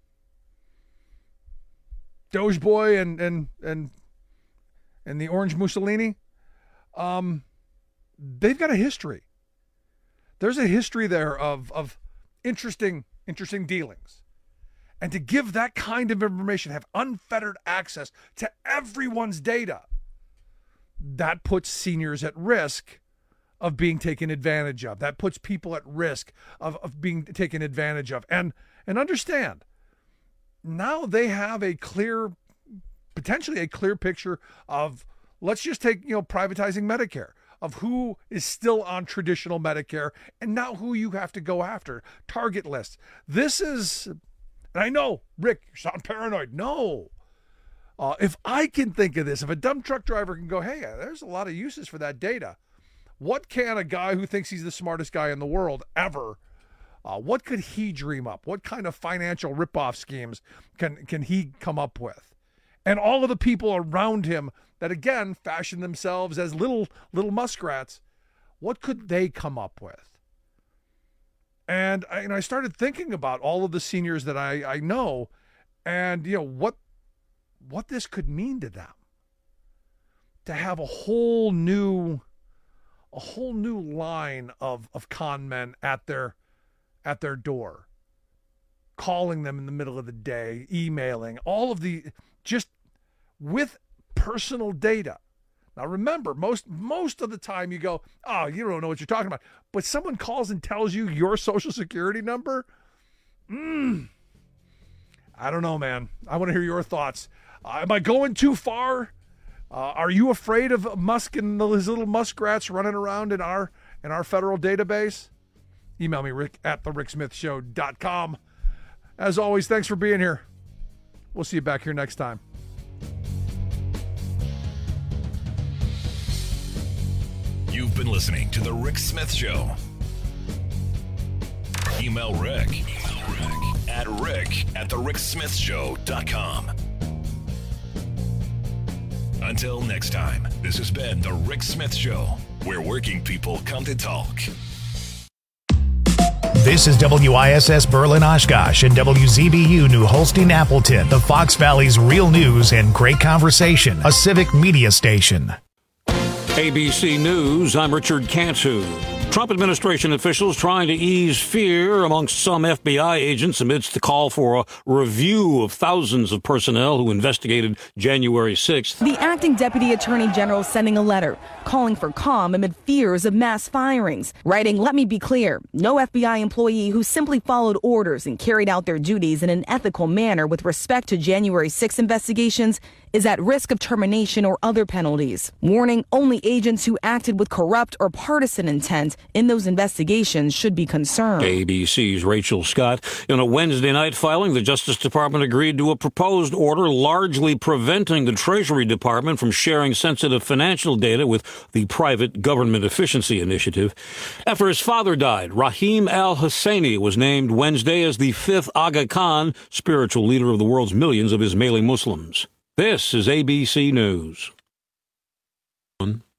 Doge boy and and and and the Orange Mussolini, um, they've got a history. There's a history there of of interesting interesting dealings, and to give that kind of information, have unfettered access to everyone's data, that puts seniors at risk of being taken advantage of. That puts people at risk of of being taken advantage of, and. And understand, now they have a clear, potentially a clear picture of, let's just take, you know, privatizing Medicare, of who is still on traditional Medicare and now who you have to go after, target lists. This is, and I know, Rick, you sound paranoid. No. Uh, if I can think of this, if a dumb truck driver can go, hey, there's a lot of uses for that data, what can a guy who thinks he's the smartest guy in the world ever Uh, what could he dream up? What kind of financial ripoff schemes can can he come up with? And all of the people around him that, again, fashion themselves as little little muskrats, what could they come up with? And I, and I started thinking about all of the seniors that I, I know, and you know what what this could mean to them. To have a whole new a whole new line of of con men at their at their door, calling them in the middle of the day, emailing, all of the, just with personal data. Now remember, most most of the time you go, oh, you don't know what you're talking about. But someone calls and tells you your social security number? Mm, I don't know, man. I want to hear your thoughts. Uh, am I going too far? Uh, are you afraid of Musk and those little muskrats running around in our in our federal database? Email me, Rick at the rick smith show dot com. As always, thanks for being here. We'll see you back here next time. You've been listening to The Rick Smith Show. Email Rick, Email Rick at rick at the rick smith show dot com. Until next time, this has been The Rick Smith Show, where working people come to talk. This is W I S S Berlin Oshkosh and W Z B U New Holstein Appleton, the Fox Valley's real news and great conversation, a civic media station. A B C News, I'm Richard Cantu. Trump administration officials trying to ease fear amongst some F B I agents amidst the call for a review of thousands of personnel who investigated January sixth. The acting deputy attorney general sending a letter calling for calm amid fears of mass firings, writing, "Let me be clear, no F B I employee who simply followed orders and carried out their duties in an ethical manner with respect to January sixth investigations is at risk of termination or other penalties. Warning, only agents who acted with corrupt or partisan intent in those investigations should be concerned." A B C's Rachel Scott. In a Wednesday night filing, the Justice Department agreed to a proposed order largely preventing the Treasury Department from sharing sensitive financial data with the Private Government Efficiency Initiative. After his father died, Rahim al-Husseini was named Wednesday as the fifth Aga Khan, spiritual leader of the world's millions of Ismaili Muslims. This is A B C News.